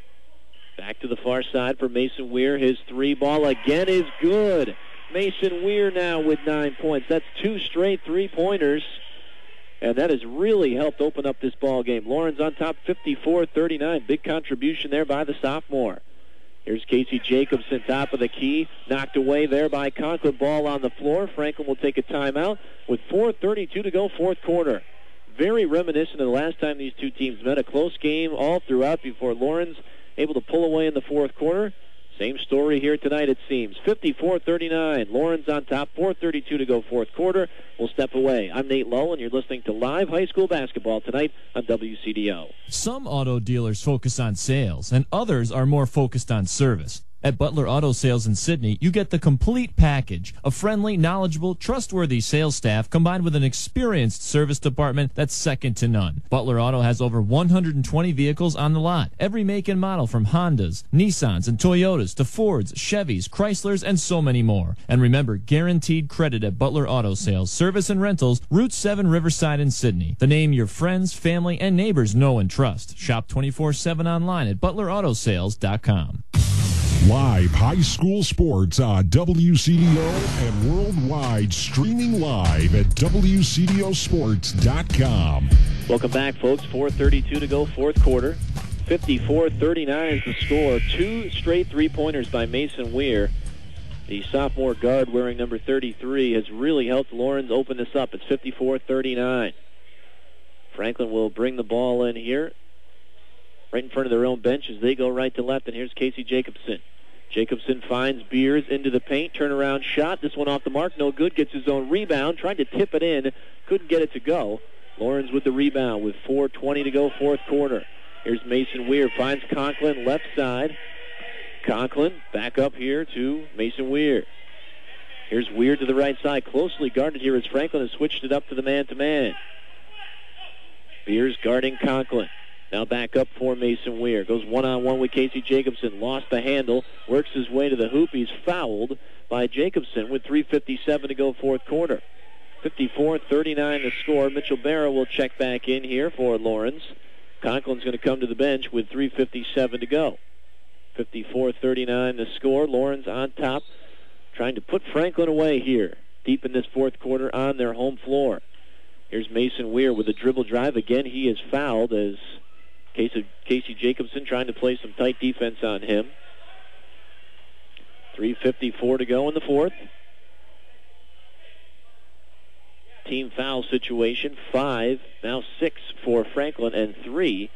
C: Back to the far side for Mason Weir. His three ball again is good. Mason Weir now with nine points. That's two straight three-pointers. And that has really helped open up this ball game. Lawrence on top fifty-four thirty-nine. Big contribution there by the sophomore. Here's Casey Jacobson, top of the key. Knocked away there by Conklin. Ball on the floor. Franklin will take a timeout with four thirty-two to go, fourth quarter. Very reminiscent of the last time these two teams met. A close game all throughout before Lawrence able to pull away in the fourth quarter. Same story here tonight, it seems. fifty-four thirty-nine. Lawrence on top. four thirty-two to go, fourth quarter. We'll step away. I'm Nate Lowe, and you're listening to live high school basketball tonight on W C D O.
P: Some auto dealers focus on sales, and others are more focused on service. At Butler Auto Sales in Sydney, you get the complete package. A friendly, knowledgeable, trustworthy sales staff combined with an experienced service department that's second to none. Butler Auto has over one hundred twenty vehicles on the lot. Every make and model from Hondas, Nissans, and Toyotas to Fords, Chevys, Chryslers, and so many more. And remember, guaranteed credit at Butler Auto Sales, Service and Rentals, Route seven Riverside in Sydney. The name your friends, family, and neighbors know and trust. Shop twenty-four seven online at butler auto sales dot com.
G: Live high school sports on W C D O and worldwide, streaming live at W C D O sports dot com.
C: Welcome back, folks. four thirty-two to go, fourth quarter. fifty-four thirty-nine is the score. Two straight three-pointers by Mason Weir. The sophomore guard wearing number thirty-three has really helped Lawrence open this up. It's fifty-four thirty-nine. Franklin will bring the ball in here, right in front of their own bench as they go right to left. And here's Casey Jacobson. Jacobson finds Beers into the paint, turnaround shot. This one off the mark, no good. Gets his own rebound, tried to tip it in, couldn't get it to go. Lawrence with the rebound with four twenty to go, fourth quarter. Here's Mason Weir, finds Conklin left side. Conklin back up here to Mason Weir. Here's Weir to the right side, closely guarded here as Franklin has switched it up to the man-to-man. Beers guarding Conklin. Now back up for Mason Weir. Goes one-on-one with Casey Jacobson. Lost the handle. Works his way to the hoop. He's fouled by Jacobson with three fifty-seven to go, fourth quarter. fifty-four thirty-nine the score. Mitchell Barra will check back in here for Lawrence. Conklin's going to come to the bench with three fifty-seven to go. fifty-four thirty-nine the score. Lawrence on top, trying to put Franklin away here, deep in this fourth quarter on their home floor. Here's Mason Weir with a dribble drive. Again, he is fouled as Casey Jacobson trying to play some tight defense on him. three fifty-four to go in the fourth. Team foul situation, five, now six for Franklin, and three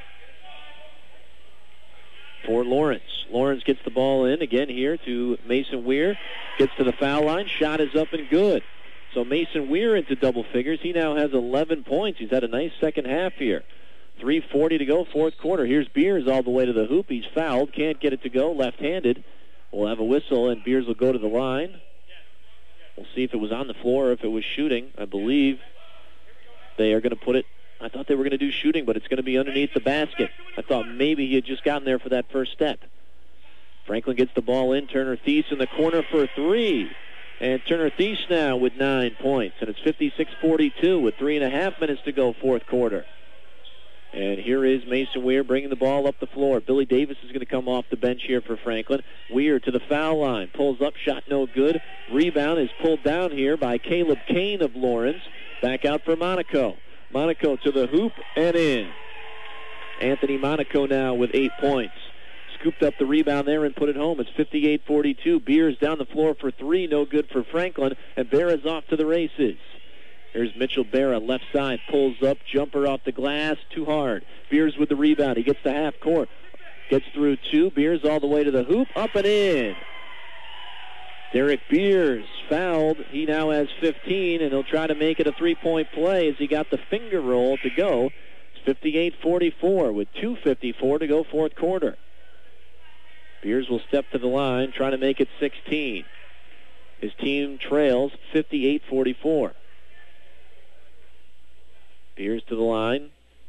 C: for Lawrence. Lawrence gets the ball in again here to Mason Weir. Gets to the foul line. Shot is up and good. So Mason Weir into double figures. He now has eleven points. He's had a nice second half here. three forty to go, fourth quarter. Here's Beers all the way to the hoop. He's fouled. Can't get it to go. Left-handed. We'll have a whistle, and Beers will go to the line. We'll see if it was on the floor or if it was shooting. I believe they are going to put it. I thought they were going to do shooting, but it's going to be underneath the basket. I thought maybe he had just gotten there for that first step. Franklin gets the ball in. Turner Thies in the corner for three. And Turner Thies now with nine points. And it's fifty-six forty-two with three and a half minutes to go, fourth quarter. And here is Mason Weir bringing the ball up the floor. Billy Davis is going to come off the bench here for Franklin. Weir to the foul line. Pulls up, shot no good. Rebound is pulled down here by Caleb Kane of Lawrence. Back out for Monaco. Monaco to the hoop and in. Anthony Monaco now with eight points. Scooped up the rebound there and put it home. It's fifty-eight forty-two. Beers down the floor for three. No good for Franklin. And Barra's off to the races. Here's Mitchell Barra, left side, pulls up, jumper off the glass, too hard. Beers with the rebound. He gets to half court. Gets through two. Beers all the way to the hoop, up and in. Derek Beers fouled. He now has fifteen, and he'll try to make it a three-point play as he got the finger roll to go. It's fifty-eight forty-four with two fifty-four to go, fourth quarter. Beers will step to the line, trying to make it sixteen. His team trails fifty-eight forty-four. Beers to the line.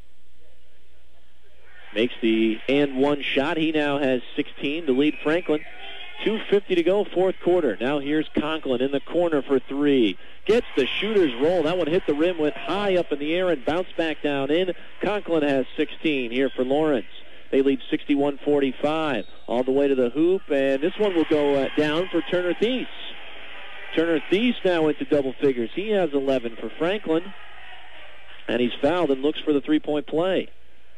C: Makes the and one shot. He now has sixteen to lead Franklin. two fifty to go, fourth quarter. Now here's Conklin in the corner for three. Gets the shooter's roll. That one hit the rim, went high up in the air, and bounced back down in. Conklin has sixteen here for Lawrence. They lead sixty-one forty-five. All the way to the hoop, and this one will go uh, down for Turner Thies. Turner Thies now into double figures. He has eleven for Franklin. And he's fouled and looks for the three-point play.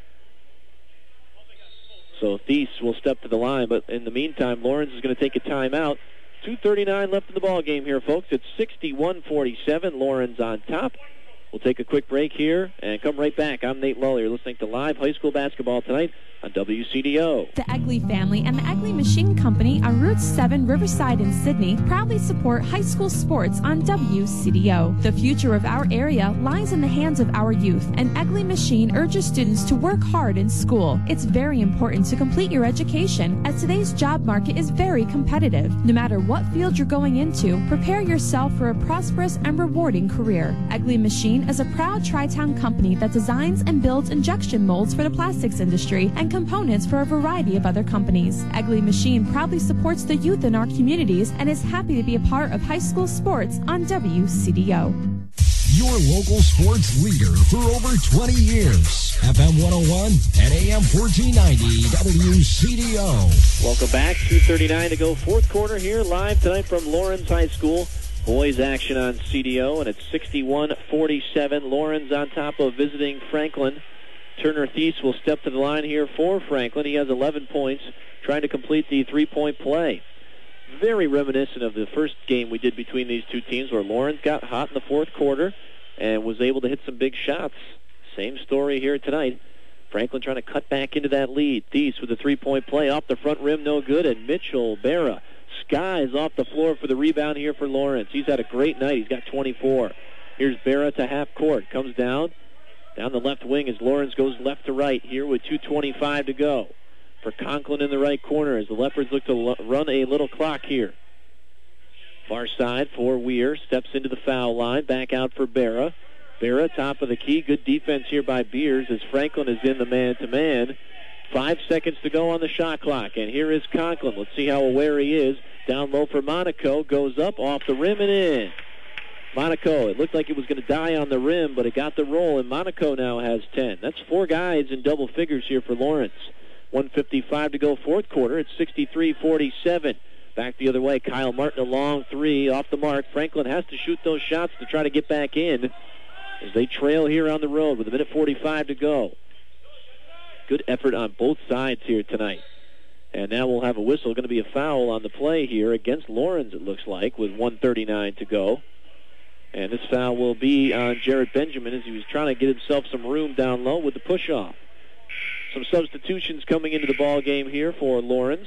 C: So Thies will step to the line, but in the meantime, Lawrence is going to take a timeout. two thirty-nine left in the ball game here, folks. It's sixty-one forty-seven. Lawrence on top. We'll take a quick break here and come right back. I'm Nate Lull. You're listening to Live High School Basketball tonight on W C D O.
R: The Egley family and the Egley Machine Company on Route seven Riverside in Sydney proudly support high school sports on W C D O. The future of our area lies in the hands of our youth, and Egley Machine urges students to work hard in school. It's very important to complete your education, as today's job market is very competitive. No matter what field you're going into, prepare yourself for a prosperous and rewarding career. Egley Machine is a proud Tri-Town company that designs and builds injection molds for the plastics industry and components for a variety of other companies. Egley Machine proudly supports the youth in our communities and is happy to be a part of high school sports on W C D O.
O: Your local sports leader for over twenty years. F M one oh one and A M fourteen ninety W C D O.
C: Welcome back. two thirty-nine to go, fourth quarter here, live tonight from Lawrence High School. Boys action on C D O, and it's sixty-one forty-seven. Lawrence on top of visiting Franklin. Turner Thies will step to the line here for Franklin. He has eleven points, trying to complete the three-point play. Very reminiscent of the first game we did between these two teams, where Lawrence got hot in the fourth quarter and was able to hit some big shots. Same story here tonight. Franklin trying to cut back into that lead. Thies with a three-point play off the front rim, no good, and Mitchell Barra skies off the floor for the rebound here for Lawrence. He's had a great night. He's got twenty-four. Here's Barra to half court. Comes down. Down the left wing as Lawrence goes left to right here with two twenty-five to go. For Conklin in the right corner as the Leopards look to l- run a little clock here. Far side for Weir. Steps into the foul line. Back out for Barra. Barra, top of the key. Good defense here by Beers as Franklin is in the man-to-man. Five seconds to go on the shot clock. And here is Conklin. Let's see how aware he is. Down low for Monaco. Goes up off the rim and in. Monaco, it looked like it was going to die on the rim, but it got the roll, and Monaco now has ten. That's four guys in double figures here for Lawrence. one fifty-five to go fourth quarter. It's sixty-three forty-seven. Back the other way. Kyle Martin, a long three off the mark. Franklin has to shoot those shots to try to get back in as they trail here on the road with a minute forty-five to go. Good effort on both sides here tonight. And now we'll have a whistle. Going to be a foul on the play here against Lawrence, it looks like, with one thirty-nine to go. And this foul will be on Jarrett Benjamin as he was trying to get himself some room down low with the push-off. Some substitutions coming into the ball game here for Lawrence.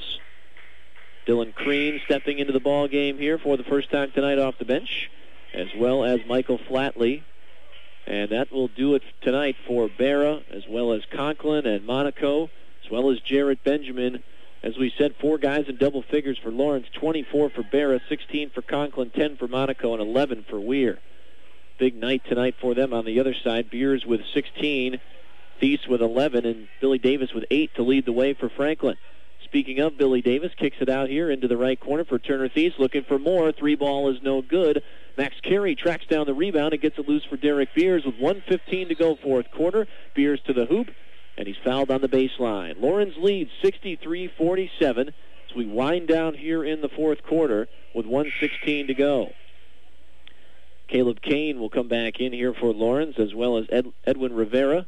C: Dylan Crean stepping into the ball game here for the first time tonight off the bench, as well as Michael Flatley. And that will do it tonight for Barra, as well as Conklin and Monaco, as well as Jarrett Benjamin. As we said, four guys in double figures for Lawrence, twenty-four for Barra, sixteen for Conklin, ten for Monaco, and eleven for Weir. Big night tonight for them on the other side. Beers with sixteen, Thies with eleven, and Billy Davis with eight to lead the way for Franklin. Speaking of Billy Davis, kicks it out here into the right corner for Turner Thies, looking for more. Three ball is no good. Max Carey tracks down the rebound and gets it loose for Derek Beers with one fifteen to go fourth quarter. Beers to the hoop, and he's fouled on the baseline. Lawrence leads sixty-three forty-seven as we wind down here in the fourth quarter with one sixteen to go. Caleb Kane will come back in here for Lawrence, as well as Ed, Edwin Rivera.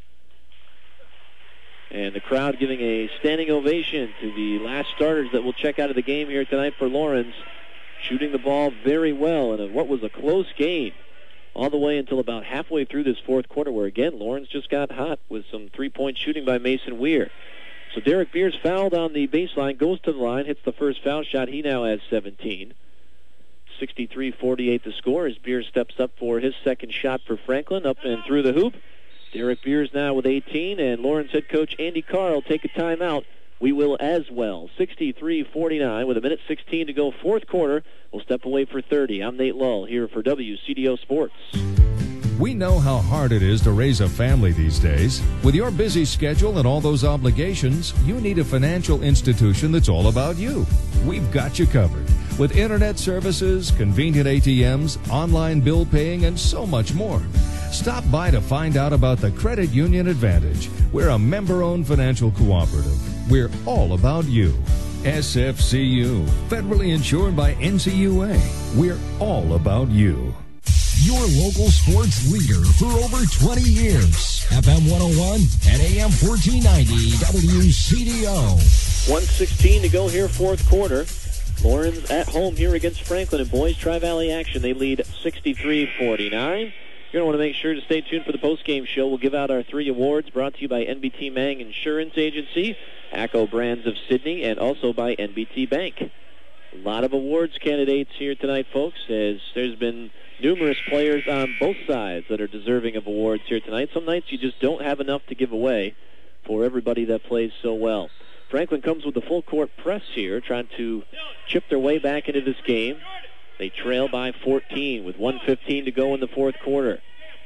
C: And the crowd giving a standing ovation to the last starters that will check out of the game here tonight for Lawrence. Shooting the ball very well in what was a close game all the way until about halfway through this fourth quarter, where, again, Lawrence just got hot with some three-point shooting by Mason Weir. So Derek Beers fouled on the baseline, goes to the line, hits the first foul shot. He now has seventeen. sixty-three forty-eight the score as Beers steps up for his second shot for Franklin, up and through the hoop. Derek Beers now with eighteen, and Lawrence head coach Andy Carl take a timeout. We will as well. sixty-three forty-nine with a minute sixteen to go fourth quarter. We'll step away for thirty. I'm Nate Lull here for W C D O Sports.
A: We know how hard it is to raise a family these days. With your busy schedule and all those obligations, you need a financial institution that's all about you. We've got you covered. With internet services, convenient A T Ms, online bill paying, and so much more. Stop by to find out about the Credit Union Advantage. We're a member-owned financial cooperative. We're all about you. S F C U, federally insured by N C U A. We're all about you.
O: Your local sports leader for over twenty years. F M one oh one and A M fourteen ninety W C D O.
C: one sixteen to go here, fourth quarter. Lawrence at home here against Franklin in boys Tri-Valley action. They lead sixty-three forty-nine. You're going to want to make sure to stay tuned for the post-game show. We'll give out our three awards brought to you by N B T Mang Insurance Agency, ACO Brands of Sydney, and also by N B T Bank. A lot of awards candidates here tonight, folks, as there's been numerous players on both sides that are deserving of awards here tonight. Some nights you just don't have enough to give away for everybody that plays so well. Franklin comes with the full court press here, trying to chip their way back into this game. They trail by fourteen with one fifteen to go in the fourth quarter.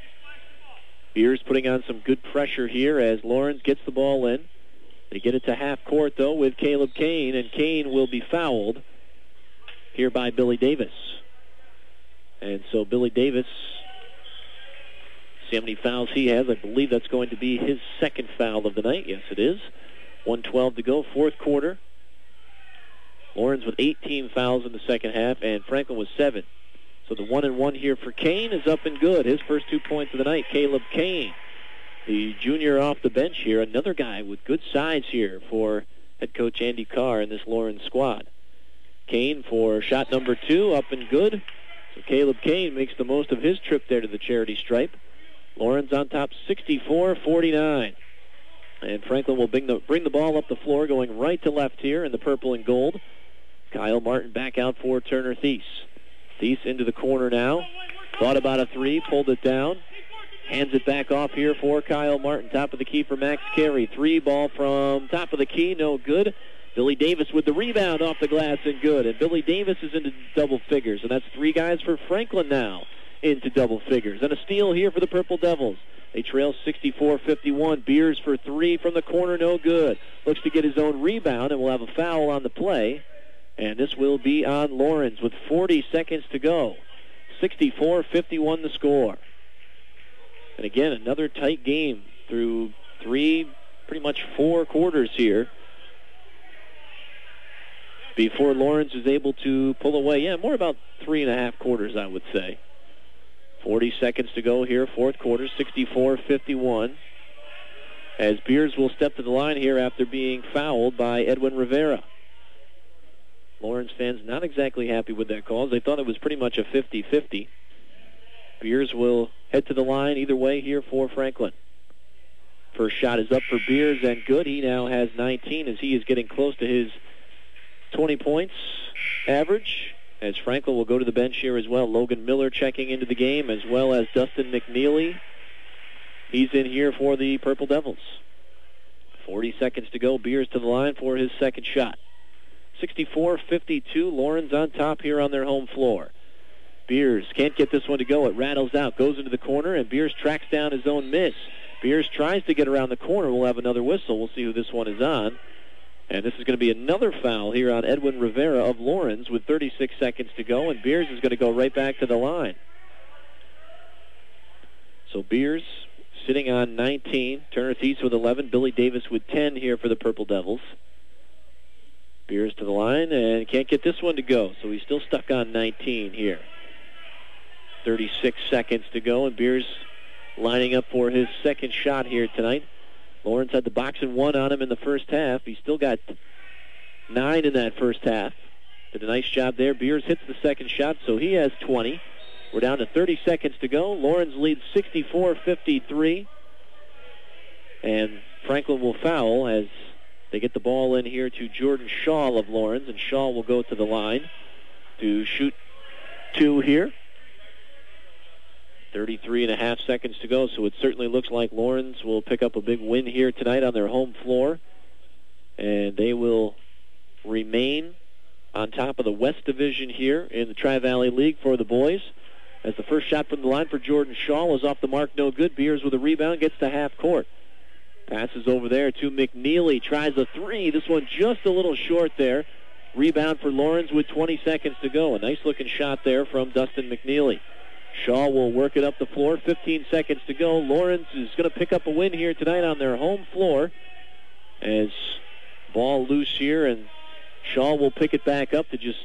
C: Beers putting on some good pressure here as Lawrence gets the ball in. They get it to half court, though, with Caleb Kane, and Kane will be fouled here by Billy Davis. And so Billy Davis, see how many fouls he has. I believe that's going to be his second foul of the night. Yes, it is. one twelve to go, fourth quarter. Lawrence with eighteen fouls in the second half, and Franklin with seven. So the one and one here for Kane is up and good. His first two points of the night, Caleb Kane, the junior off the bench here. Another guy with good size here for head coach Andy Carr in this Lawrence squad. Kane for shot number two, up and good. So Caleb Kane makes the most of his trip there to the charity stripe. Lawrence on top sixty-four forty-nine. And Franklin will bring the, bring the ball up the floor, going right to left here in the purple and gold. Kyle Martin back out for Turner Thies. Thies into the corner now. Thought about a three, pulled it down. Hands it back off here for Kyle Martin. Top of the key for Max Carey. Three ball from top of the key, no good. Billy Davis with the rebound off the glass and good. And Billy Davis is into double figures. And that's three guys for Franklin now into double figures. And a steal here for the Purple Devils. They trail sixty-four fifty-one. Beers for three from the corner, no good. Looks to get his own rebound, and we'll have a foul on the play. And this will be on Lawrence with forty seconds to go. sixty-four fifty-one the score. And again, another tight game through three, pretty much four quarters here before Lawrence is able to pull away. Yeah, more about three and a half quarters, I would say. forty seconds to go here, fourth quarter, sixty-four fifty-one. As Beers will step to the line here after being fouled by Edwin Rivera. Lawrence fans not exactly happy with that call. They thought it was pretty much a fifty-fifty. Beers will head to the line either way here for Franklin. First shot is up for Beers and good. He now has nineteen as he is getting close to his twenty points average. As Franklin will go to the bench here as well. Logan Miller checking into the game, as well as Dustin McNeely. He's in here for the Purple Devils. forty seconds to go. Beers to the line for his second shot. sixty-four fifty-two. Lawrence on top here on their home floor. Beers can't get this one to go. It rattles out, goes into the corner, and Beers tracks down his own miss. Beers tries to get around the corner. We'll have another whistle. We'll see who this one is on. And this is going to be another foul here on Edwin Rivera of Lawrence with thirty-six seconds to go, and Beers is going to go right back to the line. So Beers sitting on nineteen, Turner Thies with eleven, Billy Davis with ten here for the Purple Devils. Beers to the line and can't get this one to go, so he's still stuck on nineteen here. thirty-six seconds to go, and Beers lining up for his second shot here tonight. Lawrence had the box and one on him in the first half. He still got nine in that first half. Did a nice job there. Beers hits the second shot, so he has twenty. We're down to thirty seconds to go. Lawrence leads sixty-four fifty-three. And Franklin will foul as they get the ball in here to Jordan Shaw of Lawrence, and Shaw will go to the line to shoot two here. thirty-three and a half seconds to go, so it certainly looks like Lawrence will pick up a big win here tonight on their home floor. And they will remain on top of the West Division here in the Tri-Valley League for the boys. As the first shot from the line for Jordan Shaw was off the mark, no good. Beers with a rebound, gets to half court. Passes over there to McNeely, tries a three. This one just a little short there. Rebound for Lawrence with twenty seconds to go. A nice-looking shot there from Dustin McNeely. Shaw will work it up the floor. fifteen seconds to go. Lawrence is going to pick up a win here tonight on their home floor. As ball loose here, and Shaw will pick it back up to just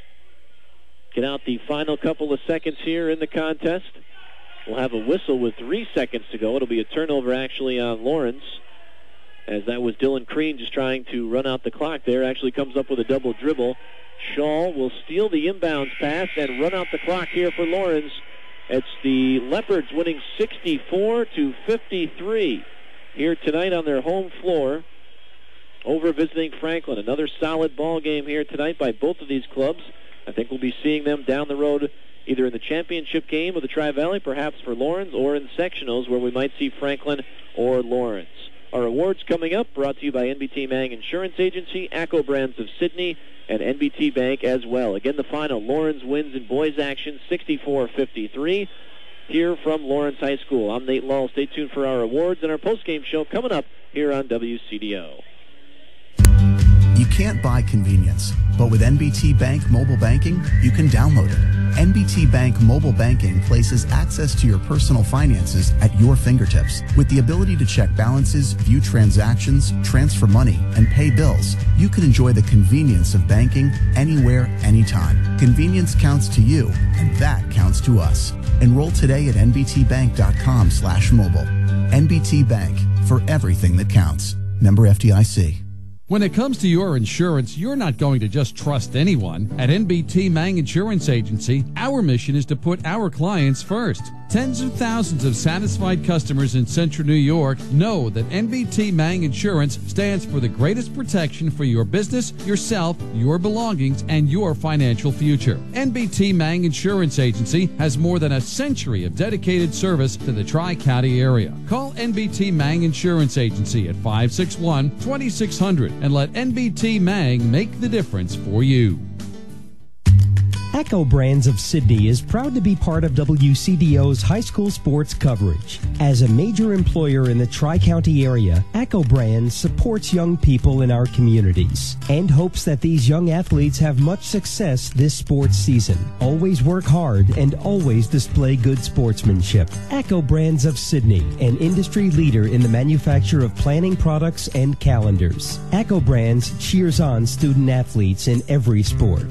C: get out the final couple of seconds here in the contest. We'll have a whistle with three seconds to go. It'll be a turnover actually on Lawrence, as that was Dylan Crean just trying to run out the clock there. Actually comes up with a double dribble. Shaw will steal the inbounds pass and run out the clock here for Lawrence. It's the Leopards winning sixty-four to fifty-three here tonight on their home floor over visiting Franklin. Another solid ball game here tonight by both of these clubs. I think we'll be seeing them down the road either in the championship game of the Tri-Valley, perhaps for Lawrence, or in sectionals where we might see Franklin or Lawrence. Our awards coming up, brought to you by N B T Mang Insurance Agency, ACCO Brands of Sydney, and N B T Bank as well. Again, the final, Lawrence wins in boys action, sixty-four fifty-three, here from Lawrence High School. I'm Nate Lull. Stay tuned for our awards and our post-game show coming up here on W C D O.
F: You can't buy convenience, but with N B T Bank mobile banking, you can download it. N B T Bank mobile banking places access to your personal finances at your fingertips. With the ability to check balances, view transactions, transfer money, and pay bills, you can enjoy the convenience of banking anywhere, anytime. Convenience counts to you, and that counts to us. Enroll today at nbtbank.com slash mobile. N B T Bank, for everything that counts. Member F D I C.
S: When it comes to your insurance, you're not going to just trust anyone. At N B T Mang Insurance Agency, our mission is to put our clients first. Tens of thousands of satisfied customers in Central New York know that N B T Mang Insurance stands for the greatest protection for your business, yourself, your belongings, and your financial future. N B T Mang Insurance Agency has more than a century of dedicated service to the Tri-County area. Call N B T Mang Insurance Agency at five six one, two six zero zero and let N B T Mang make the difference for you.
L: Echo Brands of Sydney is proud to be part of W C D O's high school sports coverage. As a major employer in the Tri-County area, Echo Brands supports young people in our communities and hopes that these young athletes have much success this sports season. Always work hard and always display good sportsmanship. Echo Brands of Sydney, an industry leader in the manufacture of planning products and calendars. Echo Brands cheers on student athletes in every sport.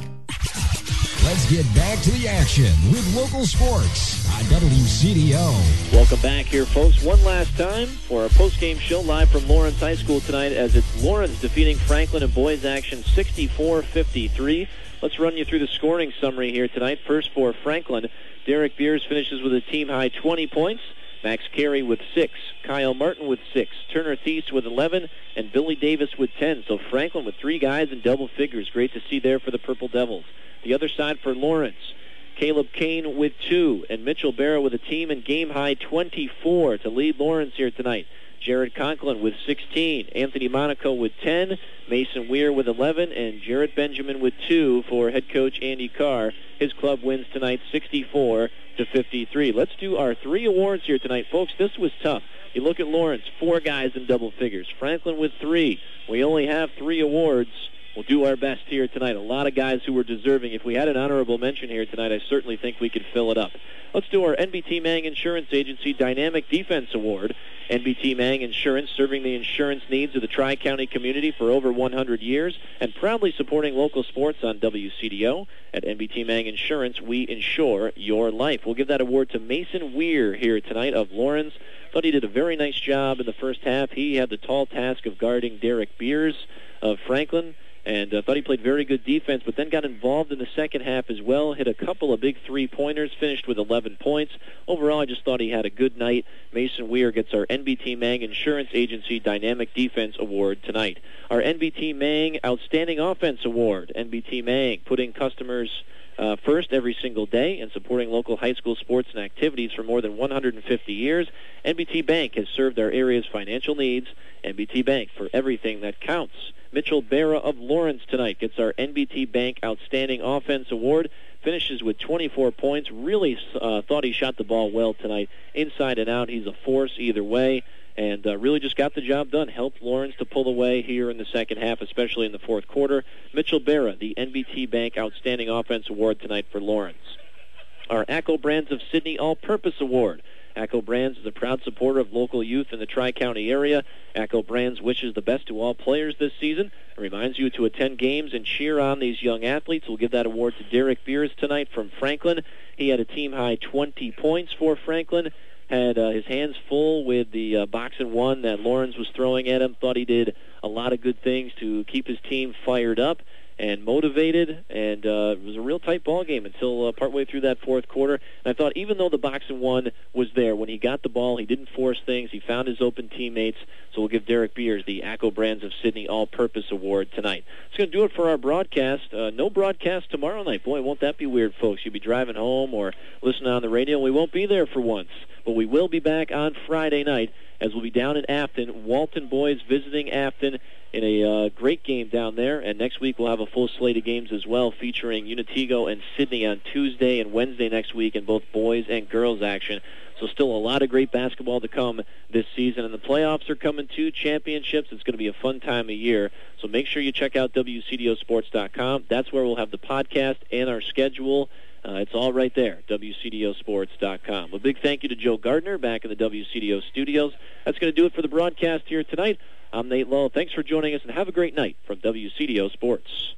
O: Let's get back to the action with local sports on W C D O.
C: Welcome back here, folks. One last time for our post-game show live from Lawrence High School tonight as it's Lawrence defeating Franklin in boys action sixty-four fifty-three. Let's run you through the scoring summary here tonight. First for Franklin, Derek Beers finishes with a team-high twenty points. Max Carey with six, Kyle Martin with six, Turner Thies with eleven, and Billy Davis with ten. So Franklin with three guys in double figures. Great to see there for the Purple Devils. The other side for Lawrence, Caleb Kane with two, and Mitchell Barrow with a team and game-high twenty-four to lead Lawrence here tonight. Jared Conklin with sixteen, Anthony Monaco with ten, Mason Weir with eleven, and Jarrett Benjamin with two for head coach Andy Carr. His club wins tonight sixty-four to fifty-three. Let's do our three awards here tonight, folks. This was tough. You look at Lawrence, four guys in double figures. Franklin with three. We only have three awards. We'll do our best here tonight. A lot of guys who were deserving. If we had an honorable mention here tonight, I certainly think we could fill it up. Let's do our N B T Mang Insurance Agency Dynamic Defense Award. N B T Mang Insurance, serving the insurance needs of the Tri-County community for over one hundred years and proudly supporting local sports on W C D O. At N B T Mang Insurance, we insure your life. We'll give that award to Mason Weir here tonight of Lawrence. Thought he did a very nice job in the first half. He had the tall task of guarding Derek Beers of Franklin. And uh, thought he played very good defense, but then got involved in the second half as well, hit a couple of big three-pointers, finished with eleven points. Overall, I just thought he had a good night. Mason Weir gets our N B T Mang Insurance Agency Dynamic Defense Award tonight. Our N B T Mang Outstanding Offense Award. N B T Mang, putting customers uh, first every single day and supporting local high school sports and activities for more than one hundred fifty years. N B T Bank has served our area's financial needs. N B T Bank, for everything that counts. Mitchell Barra of Lawrence tonight gets our N B T Bank Outstanding Offense Award. Finishes with twenty-four points. Really uh, thought he shot the ball well tonight. Inside and out, he's a force either way. And uh, really just got the job done. Helped Lawrence to pull away here in the second half, especially in the fourth quarter. Mitchell Barra, the N B T Bank Outstanding Offense Award tonight for Lawrence. Our Echo Brands of Sydney All-Purpose Award. Echo Brands is a proud supporter of local youth in the Tri-County area. Echo Brands wishes the best to all players this season and reminds you to attend games and cheer on these young athletes. We'll give that award to Derek Beers tonight from Franklin. He had a team-high twenty points for Franklin. Had uh, his hands full with the uh, box and one that Lawrence was throwing at him. Thought he did a lot of good things to keep his team fired up and motivated, and uh, it was a real tight ball game until uh, partway through that fourth quarter. And I thought even though the box and one was there, when he got the ball, he didn't force things. He found his open teammates. So we'll give Derek Beers the Echo Brands of Sydney All-Purpose Award tonight. It's going to do it for our broadcast. Uh, no broadcast tomorrow night. Boy, won't that be weird, folks. You'll be driving home or listening on the radio. We won't be there for once. But we will be back on Friday night as we'll be down in Afton. Walton boys visiting Afton in a uh, great game down there. And next week we'll have a full slate of games as well, featuring Unitigo and Sydney on Tuesday and Wednesday next week in both boys and girls action. So still a lot of great basketball to come this season. And the playoffs are coming too, championships. It's going to be a fun time of year. So make sure you check out W C D O sports dot com. That's where we'll have the podcast and our schedule. Uh, it's all right there, W C D O sports dot com. A big thank you to Joe Gardner back in the W C D O studios. That's going to do it for the broadcast here tonight. I'm Nate Lowe. Thanks for joining us, and have a great night from W C D O Sports.